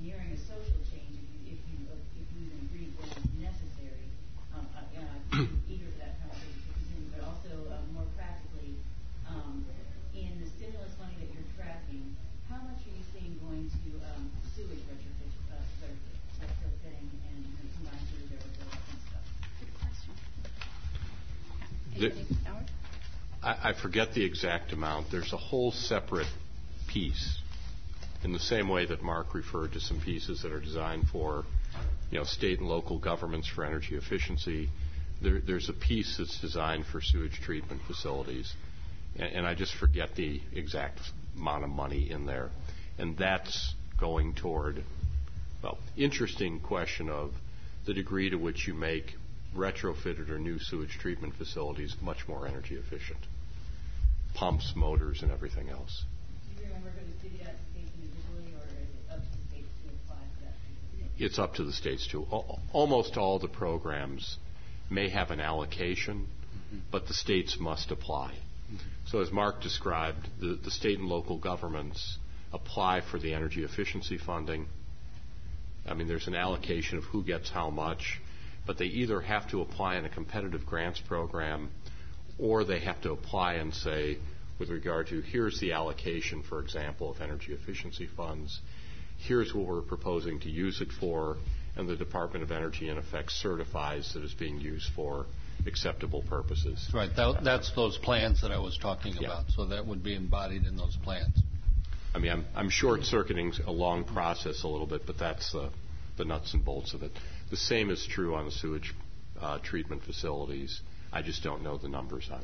engineering a social change if you even agree when it's necessary. I'm eager for that conversation to continue, but also more practically, in the stimulus money that you're tracking, how much are you seeing going to sewage retrofitting and combined sewage overflow and stuff?
Good question. Anything, Howard?
I forget the exact amount. There's a whole separate piece, in the same way that Mark referred to some pieces that are designed for, state and local governments for energy efficiency. There's a piece that's designed for sewage treatment facilities, and I just forget the exact amount of money in there. And that's going toward, interesting question of the degree to which you make retrofitted or new sewage treatment facilities much more energy efficient. Pumps, motors, and everything else.
Do you remember if it was divvied out to states individually, or is it up to the states to apply for that?
It's up to the states too. Almost all the programs may have an allocation, but the states must apply. So as Mark described, the state and local governments apply for the energy efficiency funding. I mean, there's an allocation of who gets how much, but they either have to apply in a competitive grants program, or they have to apply and say, with regard to, here's the allocation, for example, of energy efficiency funds, here's what we're proposing to use it for, and the Department of Energy, in effect, certifies that it's being used for acceptable purposes.
Right. That's those plans that I was talking about. So that would be embodied in those plans.
I mean, I'm short-circuiting a long process a little bit, but that's the nuts and bolts of it. The same is true on the sewage treatment facilities. I just don't know the numbers on it.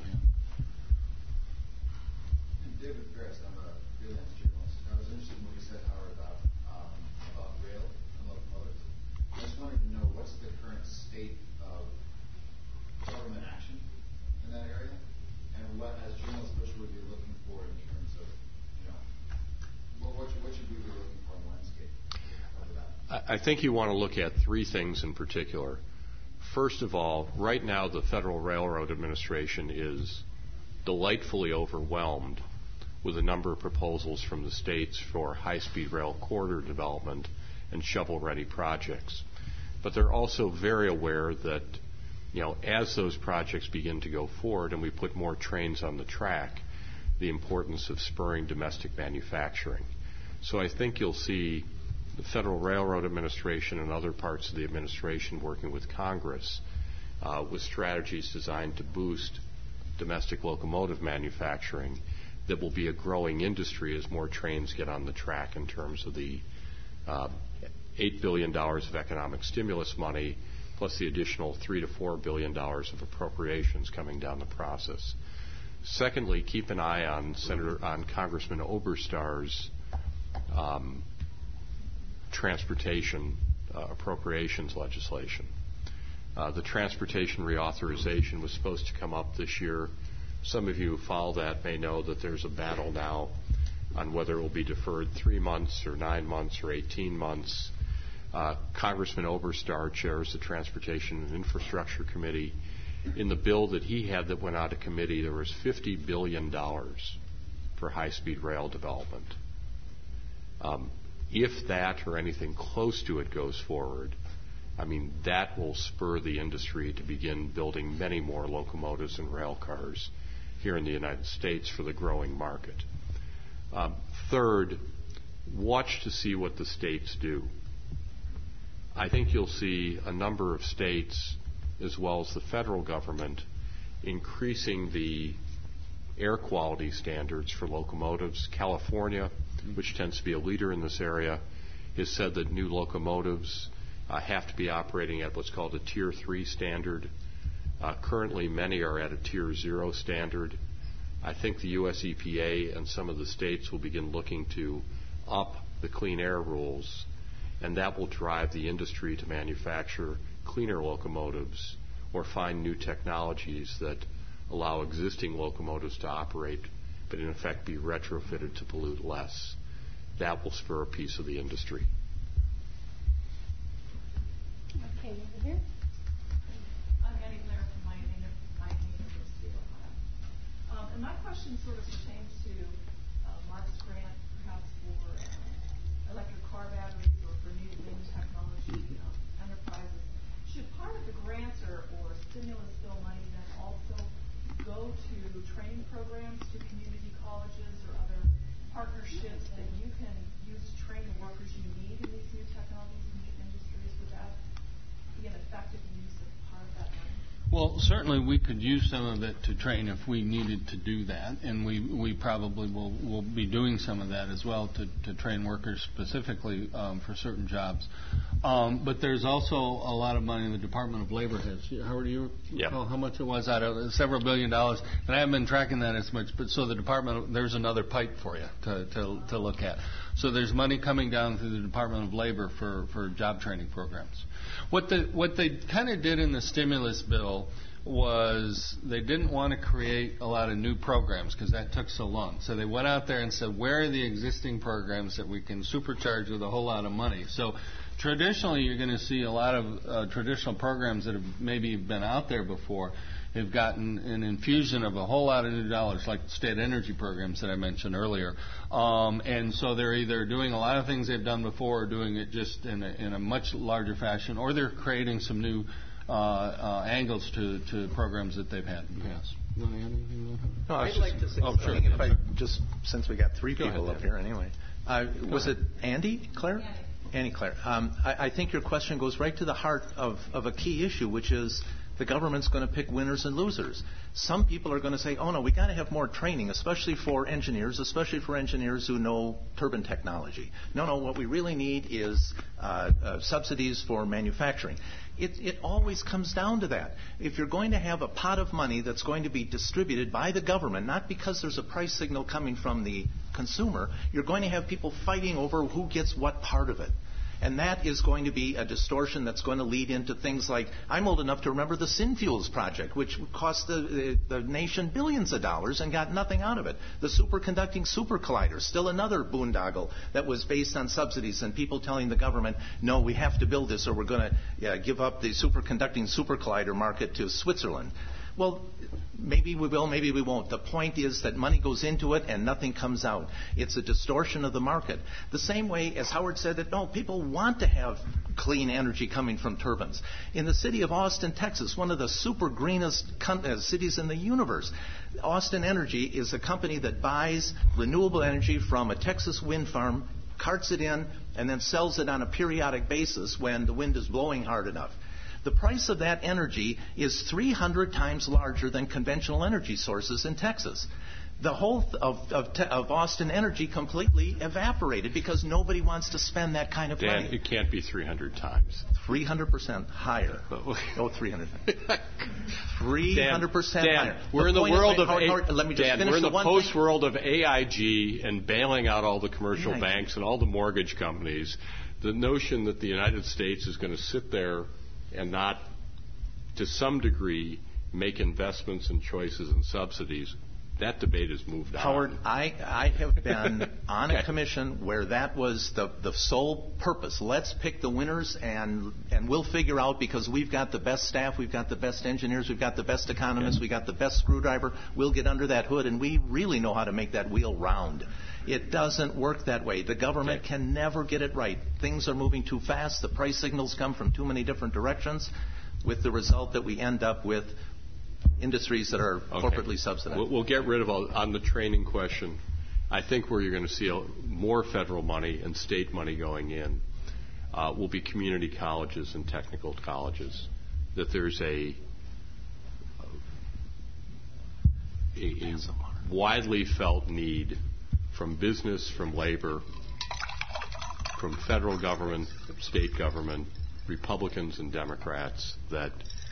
And David Ferris, I'm a freelance journalist. I was interested in what you said, Howard, about rail and locomotives. I just wanted to know what's the current state of government action in that area, and what, as journalists, what should we be looking for in terms of, what should we be looking for in the landscape of that?
I think you want to look at three things in particular. First of all, right now the Federal Railroad Administration is delightfully overwhelmed with a number of proposals from the states for high-speed rail corridor development and shovel-ready projects. But they're also very aware that, as those projects begin to go forward and we put more trains on the track, the importance of spurring domestic manufacturing. So I think you'll see the Federal Railroad Administration and other parts of the administration working with Congress with strategies designed to boost domestic locomotive manufacturing that will be a growing industry as more trains get on the track in terms of the $8 billion of economic stimulus money plus the additional $3 to $4 billion of appropriations coming down the process. Secondly, keep an eye on Congressman Oberstar's transportation appropriations legislation. The transportation reauthorization was supposed to come up this year. Some of you who follow that may know that there's a battle now on whether it will be deferred 3 months or 9 months or 18 months. Congressman Oberstar chairs the Transportation and Infrastructure Committee. In the bill that he had that went out of committee, there was $50 billion for high-speed rail development. If that or anything close to it goes forward, I mean, that will spur the industry to begin building many more locomotives and rail cars here in the United States for the growing market. Third, watch to see what the states do. I think you'll see a number of states, as well as the federal government, increasing the air quality standards for locomotives. California, which tends to be a leader in this area, has said that new locomotives have to be operating at what's called a Tier 3 standard. Currently, many are at a Tier 0 standard. I think the U.S. EPA and some of the states will begin looking to up the clean air rules, and that will drive the industry to manufacture cleaner locomotives or find new technologies that allow existing locomotives to operate but in effect be retrofitted to pollute less. That will spur a piece of the industry.
Okay, over here.
I'm Annie Blair from Miami University of Ohio. And my question sort of pertains to Mark's grant, perhaps for electric car batteries or for partnerships that you can use to train the workers you need in these new technologies and new industries? Would that be an effective use of part of that money?
Well, certainly we could use some of it to train if we needed to do that, and we probably will be doing some of that as well to train workers specifically for certain jobs. But there's also a lot of money the Department of Labor has. Howard, do you recall how much it was out of several $1 billion? And I haven't been tracking that as much, but so the department, there's another pipe for you to look at. So there's money coming down through the Department of Labor for job training programs. What they kind of did in the stimulus bill was they didn't want to create a lot of new programs because that took so long. So they went out there and said, where are the existing programs that we can supercharge with a whole lot of money? So traditionally, you're going to see a lot of traditional programs that have maybe been out there before have gotten an infusion of a whole lot of new dollars, like state energy programs that I mentioned earlier. And so they're either doing a lot of things they've done before or doing it just in a much larger fashion, or they're creating some new angles to programs that they've had. Yes. You want to add anything?
No, I'd like to say something if I just, since we got three people up here anyway. Was it Andy Claire? Annie Claire. I think your question goes right to the heart of a key issue, which is the government's going to pick winners and losers. Some people are going to say, oh, no, we got to have more training, especially for engineers who know turbine technology. No, what we really need is subsidies for manufacturing. It always comes down to that. If you're going to have a pot of money that's going to be distributed by the government, not because there's a price signal coming from the consumer, you're going to have people fighting over who gets what part of it. And that is going to be a distortion that's going to lead into things like, I'm old enough to remember the Synfuels project, which cost the nation billions of dollars and got nothing out of it. The superconducting super collider, still another boondoggle that was based on subsidies and people telling the government, no, we have to build this or we're going to give up the superconducting super collider market to Switzerland. Well, maybe we will, maybe we won't. The point is that money goes into it and nothing comes out. It's a distortion of the market. The same way as Howard said that, no, people want to have clean energy coming from turbines. In the city of Austin, Texas, one of the super greenest cities in the universe, Austin Energy is a company that buys renewable energy from a Texas wind farm, carts it in, and then sells it on a periodic basis when the wind is blowing hard enough. The price of that energy is 300 times larger than conventional energy sources in Texas. The whole of Austin Energy completely evaporated because nobody wants to spend that kind of money.
Dan, it can't be 300 times.
300% higher. Oh, 300. 300% higher.
We're in the world of
we're
in the post-world of AIG and bailing out all the commercial banks and all the mortgage companies. The notion that the United States is going to sit there and not, to some degree, make investments and choices and subsidies, that debate has moved on.
Howard, I have been on a commission where that was the sole purpose. Let's pick the winners and we'll figure out, because we've got the best staff, we've got the best engineers, we've got the best economists, we've got the best screwdriver. We'll get under that hood and we really know how to make that wheel round. It doesn't work that way. The government can never get it right. Things are moving too fast. The price signals come from too many different directions, with the result that we end up with industries that are corporately subsidized.
We'll get rid of on the training question. I think where you're going to see more federal money and state money going in will be community colleges and technical colleges. That there's a widely felt need from business, from labor, from federal government, state government, Republicans and Democrats, that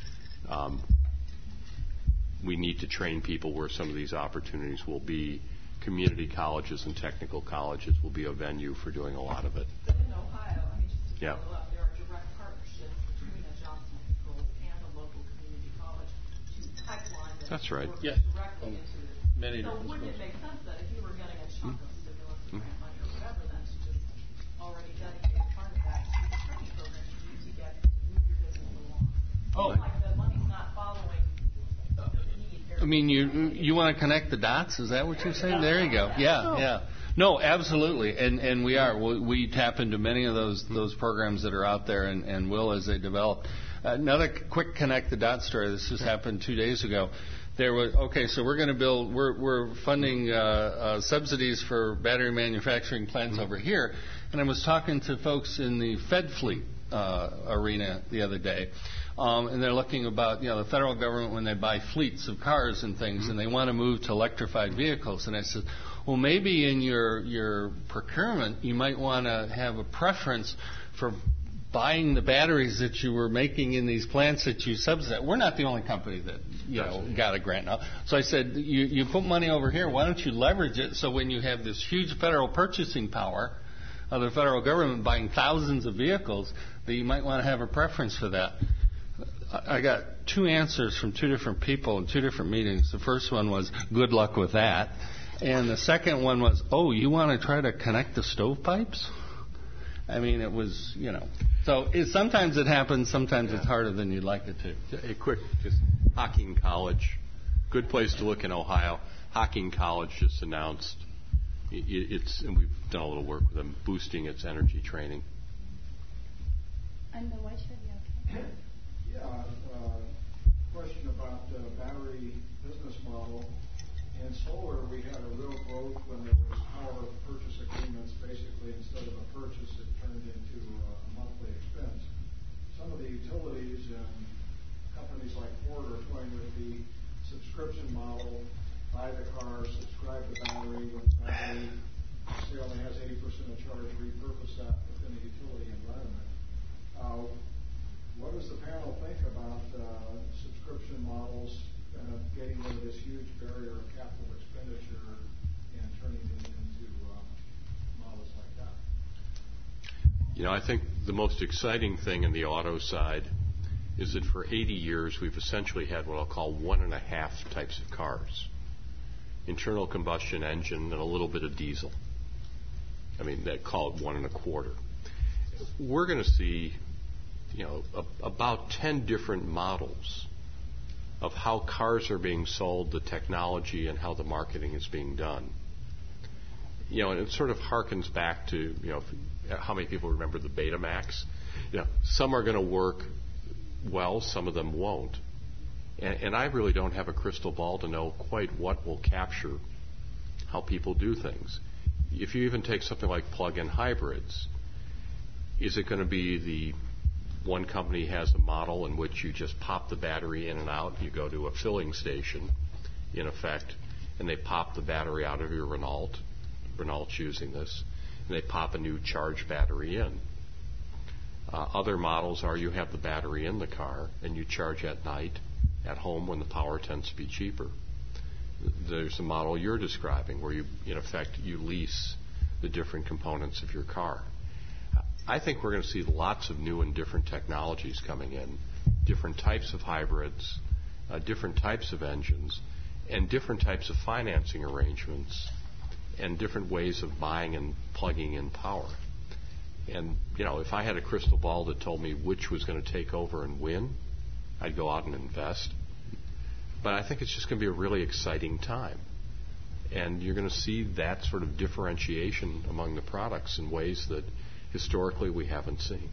we need to train people where some of these opportunities will be. Community colleges and technical colleges will be a venue for doing a lot of it.
But in Ohio, just to follow up, there are direct partnerships between the Johnson Controls and the local community college to pipeline this directly into it. So wouldn't it make sense that if you were getting a chunk of stimulus grant money or whatever, then to just already dedicate part of that to the training program you need to move your business along? Like the money's not following the need.
I mean, you want to connect the dots? Is that what you're saying? There you go. Yeah. No, absolutely, and we are. We tap into many of those programs that are out there and will as they develop. Another quick connect the dots story. This just happened 2 days ago. So we're going to build. We're funding subsidies for battery manufacturing plants over here, and I was talking to folks in the Fed fleet arena the other day, and they're looking about the federal government when they buy fleets of cars and things, and they want to move to electrified vehicles. And I said, well, maybe in your procurement you might want to have a preference for buying the batteries that you were making in these plants that you subsidize. We're not the only company that got a grant now. So I said, you put money over here. Why don't you leverage it so when you have this huge federal purchasing power of the federal government buying thousands of vehicles, that you might want to have a preference for that. I got 2 answers from 2 different people in 2 different meetings. The first one was, good luck with that. And the second one was, oh, you want to try to connect the stovepipes? I mean, it was, So sometimes it happens, sometimes it's harder than you'd like it to.
A quick, just Hocking College, good place to look in Ohio. Hocking College just announced, and we've done a little work with them, boosting its energy training.
And the white shirt, okay?
Yeah, question about battery business model. In solar, we had a real growth when there was power purchase agreements. Basically, instead of a purchase, it turned into a monthly expense. Some of the utilities and companies like Ford are going with the subscription model, buy the car, subscribe to battery. When the battery say only has 80% of charge, repurpose that within the utility environment. What does the panel think about subscription models getting rid of this huge barrier of capital expenditure and turning it into models like that?
I think the most exciting thing in the auto side is that for 80 years we've essentially had what I'll call 1.5 types of cars. Internal combustion engine and a little bit of diesel. I mean, they call it 1.25. We're going to see, about 10 different models of how cars are being sold, the technology, and how the marketing is being done. And it sort of harkens back to, how many people remember the Betamax? Some are going to work well, some of them won't. And I really don't have a crystal ball to know quite what will capture how people do things. If you even take something like plug-in hybrids, is it going to be the one company has a model in which you just pop the battery in and out, you go to a filling station, in effect, and they pop the battery out of your Renault's using this, and they pop a new charge battery in. Other models are you have the battery in the car and you charge at night at home when the power tends to be cheaper. There's a model you're describing where you, in effect, you lease the different components of your car. I think we're going to see lots of new and different technologies coming in, different types of hybrids, different types of engines, and different types of financing arrangements, and different ways of buying and plugging in power. And, if I had a crystal ball that told me which was going to take over and win, I'd go out and invest. But I think it's just going to be a really exciting time. And you're going to see that sort of differentiation among the products in ways that historically we haven't seen.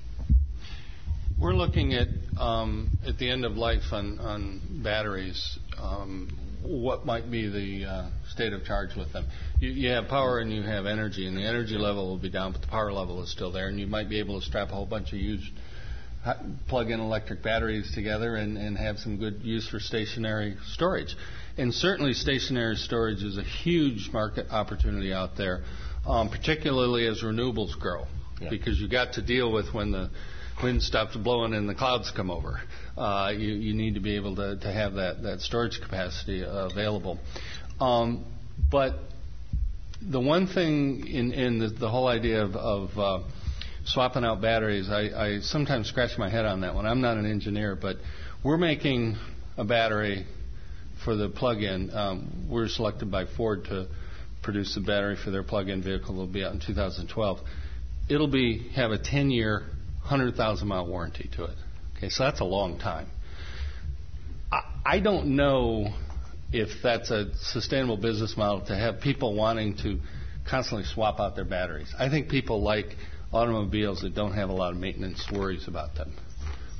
We're looking at the end of life on batteries, what might be the state of charge with them. You have power and you have energy, and the energy level will be down, but the power level is still there, and you might be able to strap a whole bunch of used plug-in electric batteries together and have some good use for stationary storage. And certainly stationary storage is a huge market opportunity out there, particularly as renewables grow, because you got to deal with when the wind stops blowing and the clouds come over. You need to be able to have that storage capacity available. But the one thing in the whole idea of swapping out batteries, I sometimes scratch my head on that one. I'm not an engineer, but we're making a battery for the plug-in. We're selected by Ford to produce the battery for their plug-in vehicle. It'll be out in 2012. It'll have a 10-year, 100,000-mile warranty to it. Okay, so that's a long time. I don't know if that's a sustainable business model to have people wanting to constantly swap out their batteries. I think people like automobiles that don't have a lot of maintenance worries about them.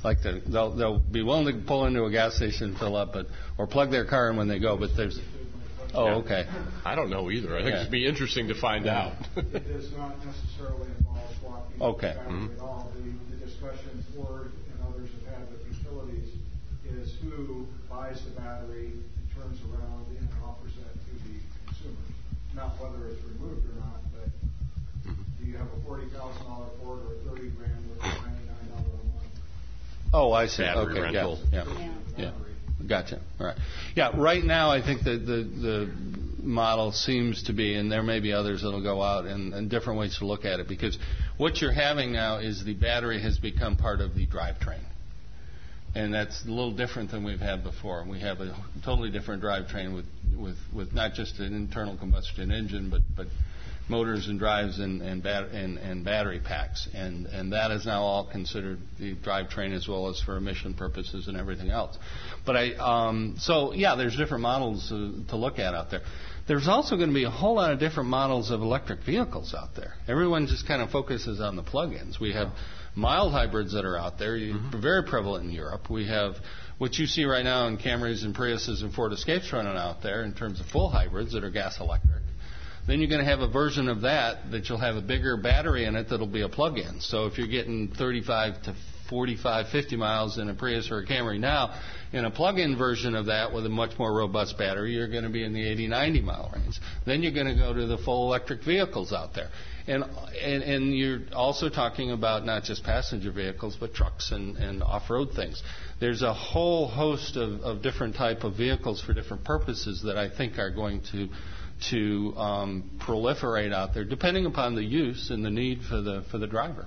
Like they'll be willing to pull into a gas station and fill up, or plug their car in when they go. But there's okay.
I don't know either. I think it'd be interesting to find out.
It does not necessarily involve swapping the battery at all. The discussion Ford and others have had with utilities is who buys the battery and turns around and offers that to the consumers. Not whether it's removed or not, but do you have a $40,000 Ford or a $30,000 with a $99 a month?
Oh, I see.
Battery rental.
Yeah. Gotcha. All right. Yeah. Right now, I think that the model seems to be, and there may be others that'll go out and different ways to look at it, because what you're having now is the battery has become part of the drivetrain. And that's a little different than we've had before. We have a totally different drivetrain with not just an internal combustion engine, but motors and drives and battery packs, and that is now all considered the drivetrain as well as for emission purposes and everything else. But there's different models to look at out there. There's also going to be a whole lot of different models of electric vehicles out there. Everyone just kind of focuses on the plug-ins. We have mild hybrids that are out there, very prevalent in Europe. We have what you see right now in Camrys and Priuses and Ford Escapes running out there in terms of full hybrids that are gas electric. Then you're going to have a version of that you'll have a bigger battery in it that'll be a plug-in. So if you're getting 35 to 45, 50 miles in a Prius or a Camry now, in a plug-in version of that with a much more robust battery, you're going to be in the 80, 90 mile range. Then you're going to go to the full electric vehicles out there. And you're also talking about not just passenger vehicles, but trucks and off-road things. There's a whole host of different type of vehicles for different purposes that I think are going to proliferate out there, depending upon the use and the need for the driver.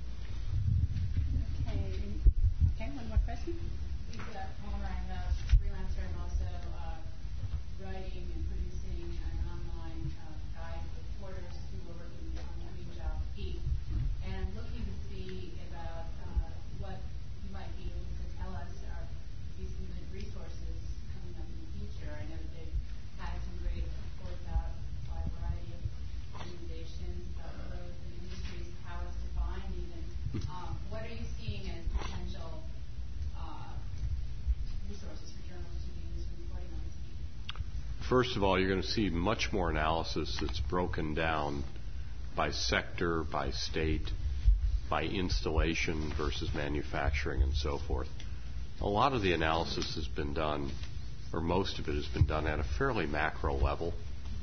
Okay, one more question.
Lisa Palmer, I'm a freelancer and also writing and producing an online guide for porters who are working on Green Job Peak, and looking to see about what you might be able to tell us are be some good resources coming up in the future. I know that they've had some great reports out by a variety of recommendations about growth in industries, how it's defined even. What are you seeing as potential resources for journalists to use when reporting on this?
First of all, you're going to see much more analysis that's broken down by sector, by state, by installation versus manufacturing and so forth. A lot of the analysis has been done, or most of it has been done at a fairly macro level.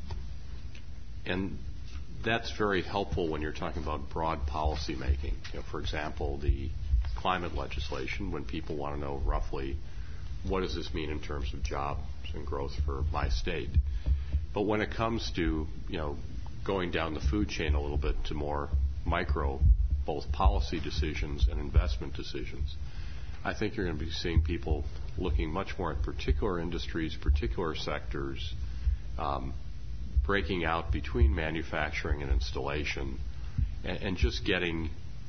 And that's very helpful when you're talking about broad policy making. For example, the climate legislation, when people want to know roughly what does this mean in terms of jobs and growth for my state. But when it comes to, going down the food chain a little bit to more micro, both policy decisions and investment decisions, I think you're going to be seeing people looking much more at particular industries, particular sectors, breaking out between manufacturing and installation, and just getting,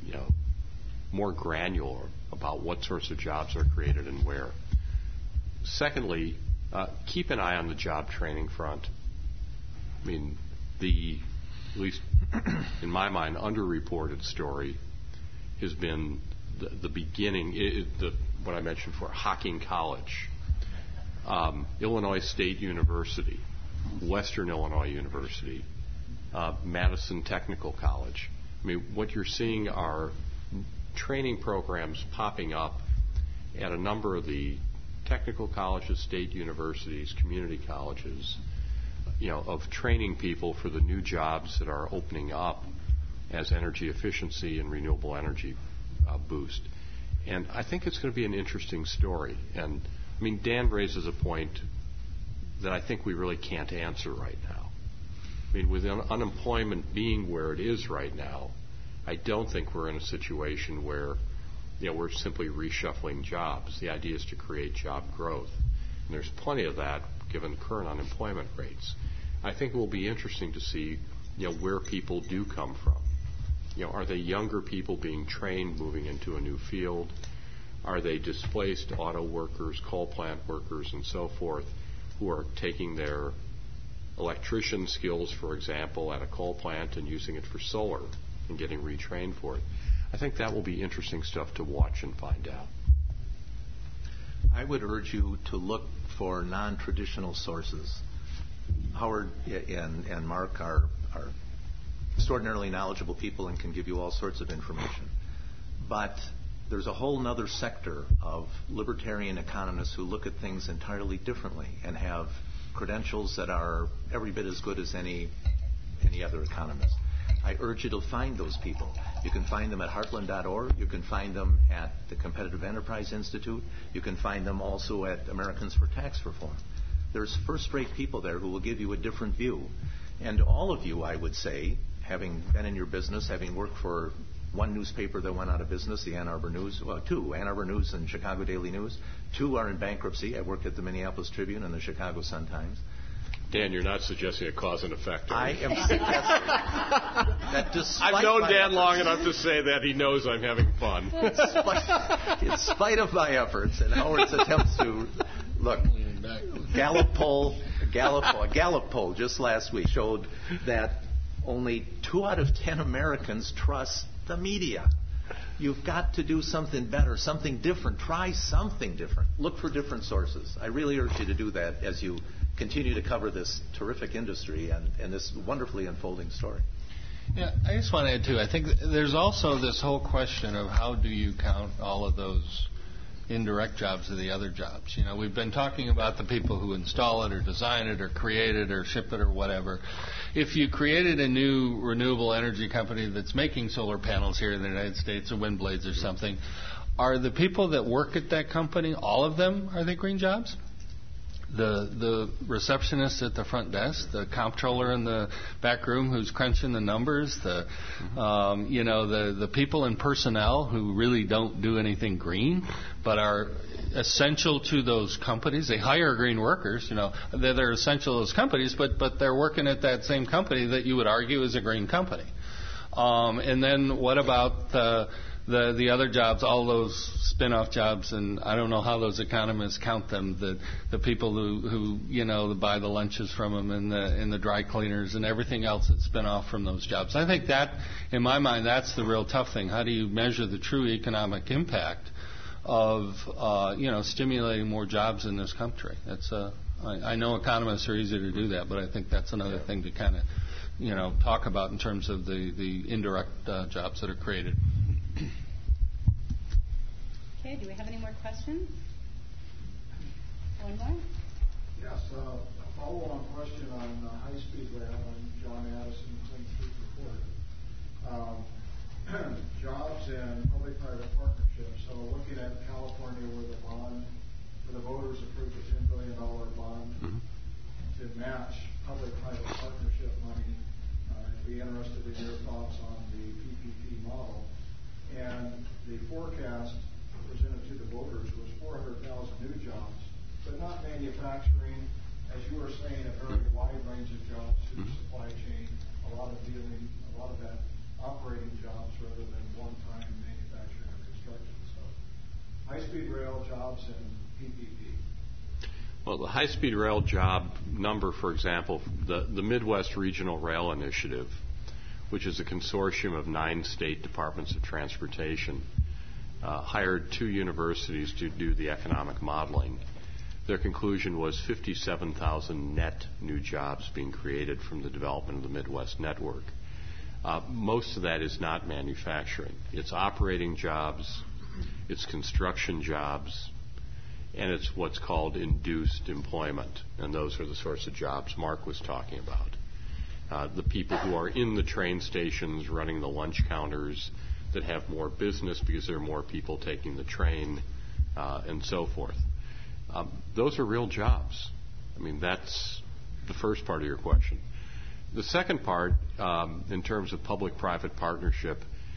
more granular about what sorts of jobs are created and where. Secondly, keep an eye on the job training front. I mean, at least in my mind, underreported story has been the beginning, what I mentioned before, Hocking College, Illinois State University, Western Illinois University, Madison Technical College. I mean, what you're seeing are training programs popping up at a number of the technical colleges, state universities, community colleges, of training people for the new jobs that are opening up as energy efficiency and renewable energy boost. And I think it's going to be an interesting story. And, I mean, Dan raises a point that I think we really can't answer right now. I mean, with unemployment being where it is right now, I don't think we're in a situation where, we're simply reshuffling jobs. The idea is to create job growth. And there's plenty of that given current unemployment rates. I think it will be interesting to see, where people do come from. Are they younger people being trained, moving into a new field? Are they displaced auto workers, coal plant workers, and so forth, who are taking their electrician skills, for example, at a coal plant and using it for solar and getting retrained for it? I think that will be interesting stuff to watch and find out.
I would urge you to look for non-traditional sources. Howard and Mark are extraordinarily knowledgeable people and can give you all sorts of information. But there's a whole other sector of libertarian economists who look at things entirely differently and have credentials that are every bit as good as any other economist. I urge you to find those people. You can find them at heartland.org. You can find them at the Competitive Enterprise Institute. You can find them also at Americans for Tax Reform. There's first-rate people there who will give you a different view. And to all of you, I would say, having been in your business, having worked for one newspaper that went out of business, the Ann Arbor News, two, Ann Arbor News and Chicago Daily News. Two are in bankruptcy. I worked at the Minneapolis Tribune and the Chicago Sun-Times.
Dan, you're not suggesting a cause and effect.
I am suggesting that despite
I've known Dan
efforts,
long enough to say that he knows I'm having fun.
In spite of my efforts and Howard's attempts to look, a Gallup poll just last week showed that only 2 out of 10 Americans trust the media. You've got to do something better, something different. Try something different. Look for different sources. I really urge you to do that as you continue to cover this terrific industry and this wonderfully unfolding story.
Yeah, I just want to add, too, I think there's also this whole question of how do you count all of those indirect jobs of the other jobs. You know, we've been talking about the people who install it or design it or create it or ship it or whatever. If you created a new renewable energy company that's making solar panels here in the United States or wind blades or something, are the people that work at that company, all of them, are they green jobs? The receptionist at the front desk, the comptroller in the back room who's crunching the numbers, the people in personnel who really don't do anything green but are essential to those companies. They hire green workers, they're essential to those companies, but they're working at that same company that you would argue is a green company. And then what about the other jobs, all those spin-off jobs, and I don't know how those economists count them, the people who buy the lunches from them and the dry cleaners and everything else that spin off from those jobs. I think that, in my mind, that's the real tough thing. How do you measure the true economic impact of stimulating more jobs in this country? That's I know economists are easy to do that, but I think that's another thing to kind of talk about in terms of the indirect jobs that are created.
Okay, do we have any more questions? One more?
Yes, a follow-on question on high-speed rail and John Addison, Clean Street Report. Jobs and public-private partnerships. So looking at California where the voters approved a $10 billion bond to match public-private partnership money. I'd be interested in your thoughts on the PPP model. And the forecast presented to the voters was 400,000 new jobs, but not manufacturing, as you were saying, a very wide range of jobs through the supply chain, a lot of that operating jobs rather than one-time manufacturing or construction. So high-speed rail jobs and PPP.
Well, the high-speed rail job number, for example, the Midwest Regional Rail Initiative, which is a consortium of 9 state departments of transportation, hired 2 universities to do the economic modeling. Their conclusion was 57,000 net new jobs being created from the development of the Midwest network. Most of that is not manufacturing. It's operating jobs, it's construction jobs, and it's what's called induced employment. And those are the sorts of jobs Mark was talking about. The people who are in the train stations running the lunch counters that have more business because there are more people taking the train and so forth. Those are real jobs. I mean, that's the first part of your question. The second part, in terms of public-private partnership,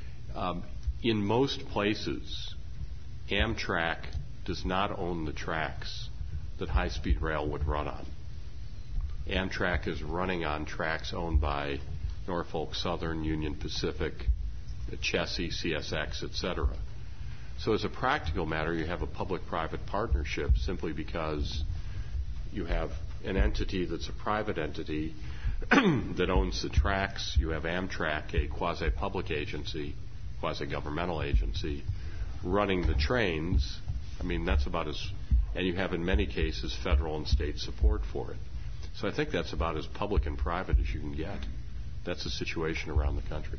in most places, Amtrak does not own the tracks that high-speed rail would run on. Amtrak is running on tracks owned by Norfolk Southern, Union Pacific, Chessie, CSX, etc. So as a practical matter, you have a public-private partnership simply because you have an entity that's a private entity that owns the tracks. You have Amtrak, a quasi-public agency, quasi-governmental agency, running the trains. I mean, that's about as and you have in many cases federal and state support for it. So I think that's about as public and private as you can get. That's the situation around the country.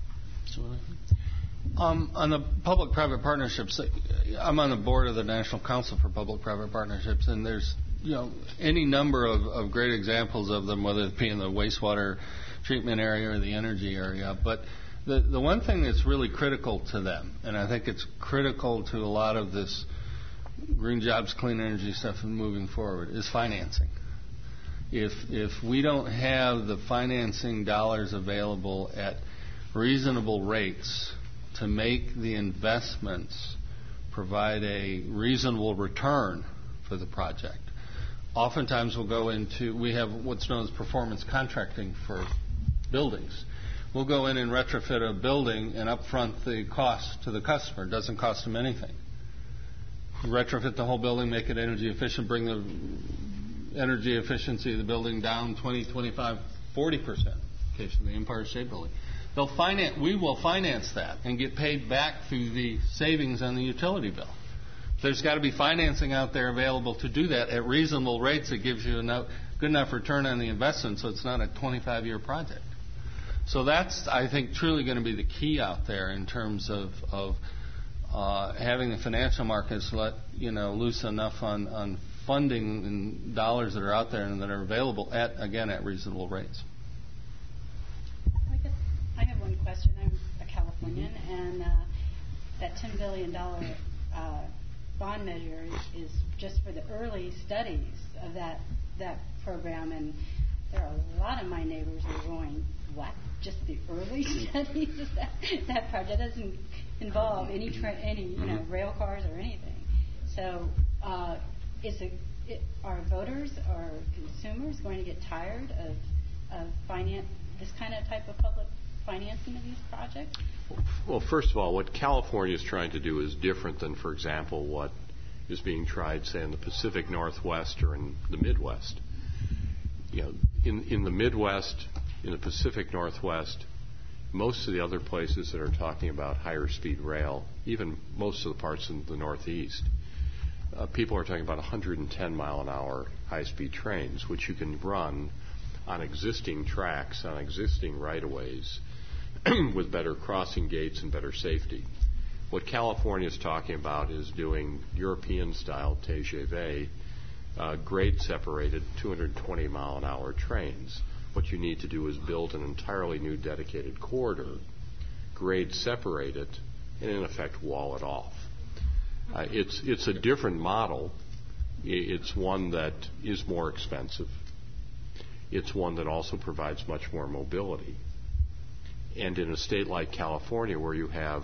On the public-private partnerships, I'm on the board of the National Council for Public-Private Partnerships, and there's any number of great examples of them, whether it be in the wastewater treatment area or the energy area. But the one thing that's really critical to them, and I think it's critical to a lot of this green jobs, clean energy stuff and moving forward, is financing. If we don't have the financing dollars available at reasonable rates to make the investments provide a reasonable return for the project, oftentimes we have what's known as performance contracting for buildings. We'll go in and retrofit a building and upfront the cost to the customer. It doesn't cost them anything. Retrofit the whole building, make it energy efficient, bring the energy efficiency of the building down 20, 25, 40%, in case of the Empire State Building. We will finance that and get paid back through the savings on the utility bill. There's got to be financing out there available to do that at reasonable rates that gives you good enough return on the investment so it's not a 25-year project. So that's, I think, truly going to be the key out there in terms of having the financial markets let loose enough on funding and dollars that are out there and that are available at reasonable rates.
I have one question. I'm a Californian, and that $10 billion bond measure is just for the early studies of that program, and there are a lot of my neighbors who are going, what? Just the early studies? That project doesn't involve any rail cars or anything. So are voters or consumers going to get tired of this kind of type of public financing of these projects?
Well, first of all, what California is trying to do is different than, for example, what is being tried, say, in the Pacific Northwest or in the Midwest. In the Midwest, in the Pacific Northwest, most of the other places that are talking about higher speed rail, even most of the parts in the Northeast, people are talking about 110 mile an hour high-speed trains, which you can run on existing tracks, on existing right-of-ways, with better crossing gates and better safety. What California is talking about is doing European-style TGV, grade-separated 220 mile an hour trains. What you need to do is build an entirely new dedicated corridor, grade-separate it, and in effect wall it off. It's a different model. It's one that is more expensive. It's one that also provides much more mobility. And in a state like California, where you have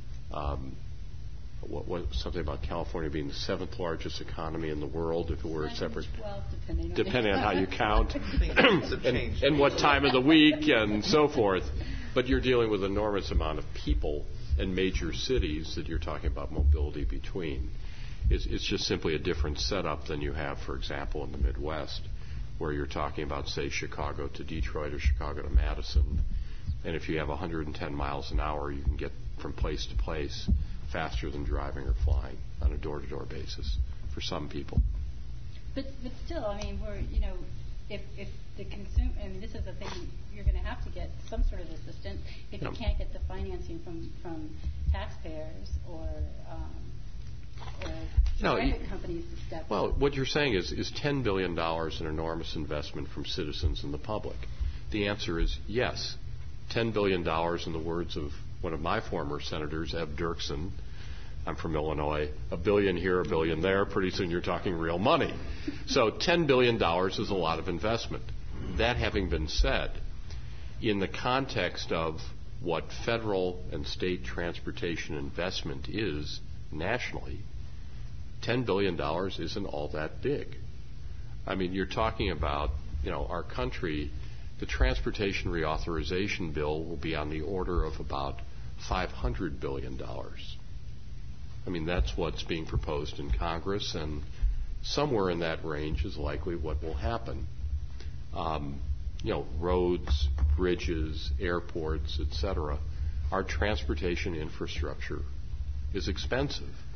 something about California being the 7th largest economy in the world, if it were a separate,
12,
depending on how you count, and what time of the week and so forth. But you're dealing with an enormous amount of people and major cities that you're talking about mobility between. It's just simply a different setup than you have, for example, in the Midwest, where you're talking about, say, Chicago to Detroit or Chicago to Madison. And if you have 110 miles an hour, you can get from place to place faster than driving or flying on a door-to-door basis for some people.
But still, I mean, if the consumer, and this is the thing, you're going to have to get some sort of assistance if you can't get the financing from taxpayers or private companies to step in.
Well, what you're saying is $10 billion an enormous investment from citizens and the public? The answer is yes. $10 billion, in the words of one of my former senators, Eb Dirksen. I'm from Illinois. $1 billion here, $1 billion there. Pretty soon you're talking real money. So $10 billion is a lot of investment. That having been said, in the context of what federal and state transportation investment is nationally, $10 billion isn't all that big. I mean, you're talking about, our country, the transportation reauthorization bill will be on the order of about $500 billion. I mean, that's what's being proposed in Congress, and somewhere in that range is likely what will happen. Roads, bridges, airports, etc. Our transportation infrastructure is expensive.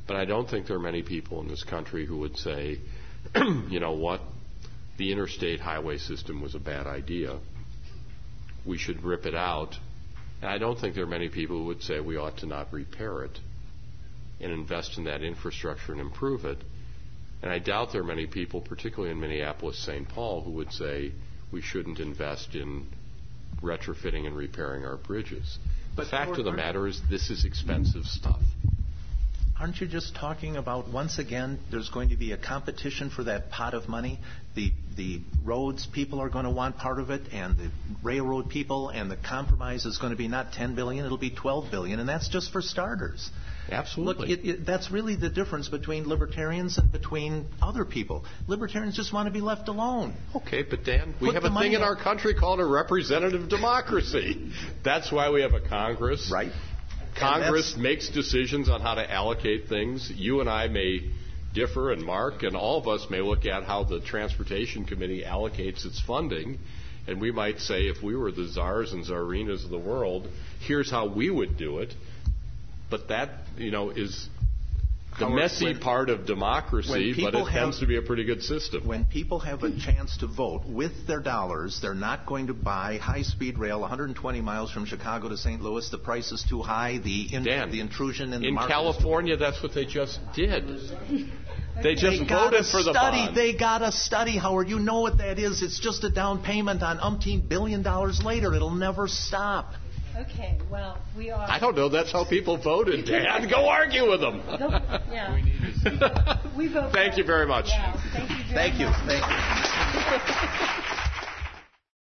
But I don't think there are many people in this country who would say, you know what, the interstate highway system was a bad idea. We should rip it out. And I don't think there are many people who would say we ought to not repair it and invest in that infrastructure and improve it. And I doubt there are many people, particularly in Minneapolis, St. Paul, who would say we shouldn't invest in retrofitting and repairing our bridges. But the fact of the matter is this is expensive stuff.
Aren't you just talking about, once again, there's going to be a competition for that pot of money? The roads people are going to want part of it, and the railroad people, and the compromise is going to be not $10 billion, it'll be $12 billion, and that's just for starters.
Absolutely.
Look, that's really the difference between libertarians and between other people. Libertarians just want to be left alone.
Okay, but Dan, we have a thing in our country called a representative democracy. That's why we have a Congress.
Right.
Congress makes decisions on how to allocate things. You and I may differ, and Mark, and all of us may look at how the Transportation Committee allocates its funding, and we might say if we were the czars and czarinas of the world, here's how we would do it. But that, is the messy part of democracy, but it tends to be a pretty good system.
When people have a chance to vote with their dollars, they're not going to buy high-speed rail 120 miles from Chicago to St. Louis. The price is too high. The intrusion in the market.
In California, that's what they just did. They just voted for the bond.
They got a study, Howard. You know what that is. It's just a down payment on umpteen $1 billion later. It'll never stop.
Okay, well, we are...
I don't know. That's how people voted, Dan. Go argue with them.
Yeah. We vote.
Thank you very much.
Yeah, thank you very much.
Thank you.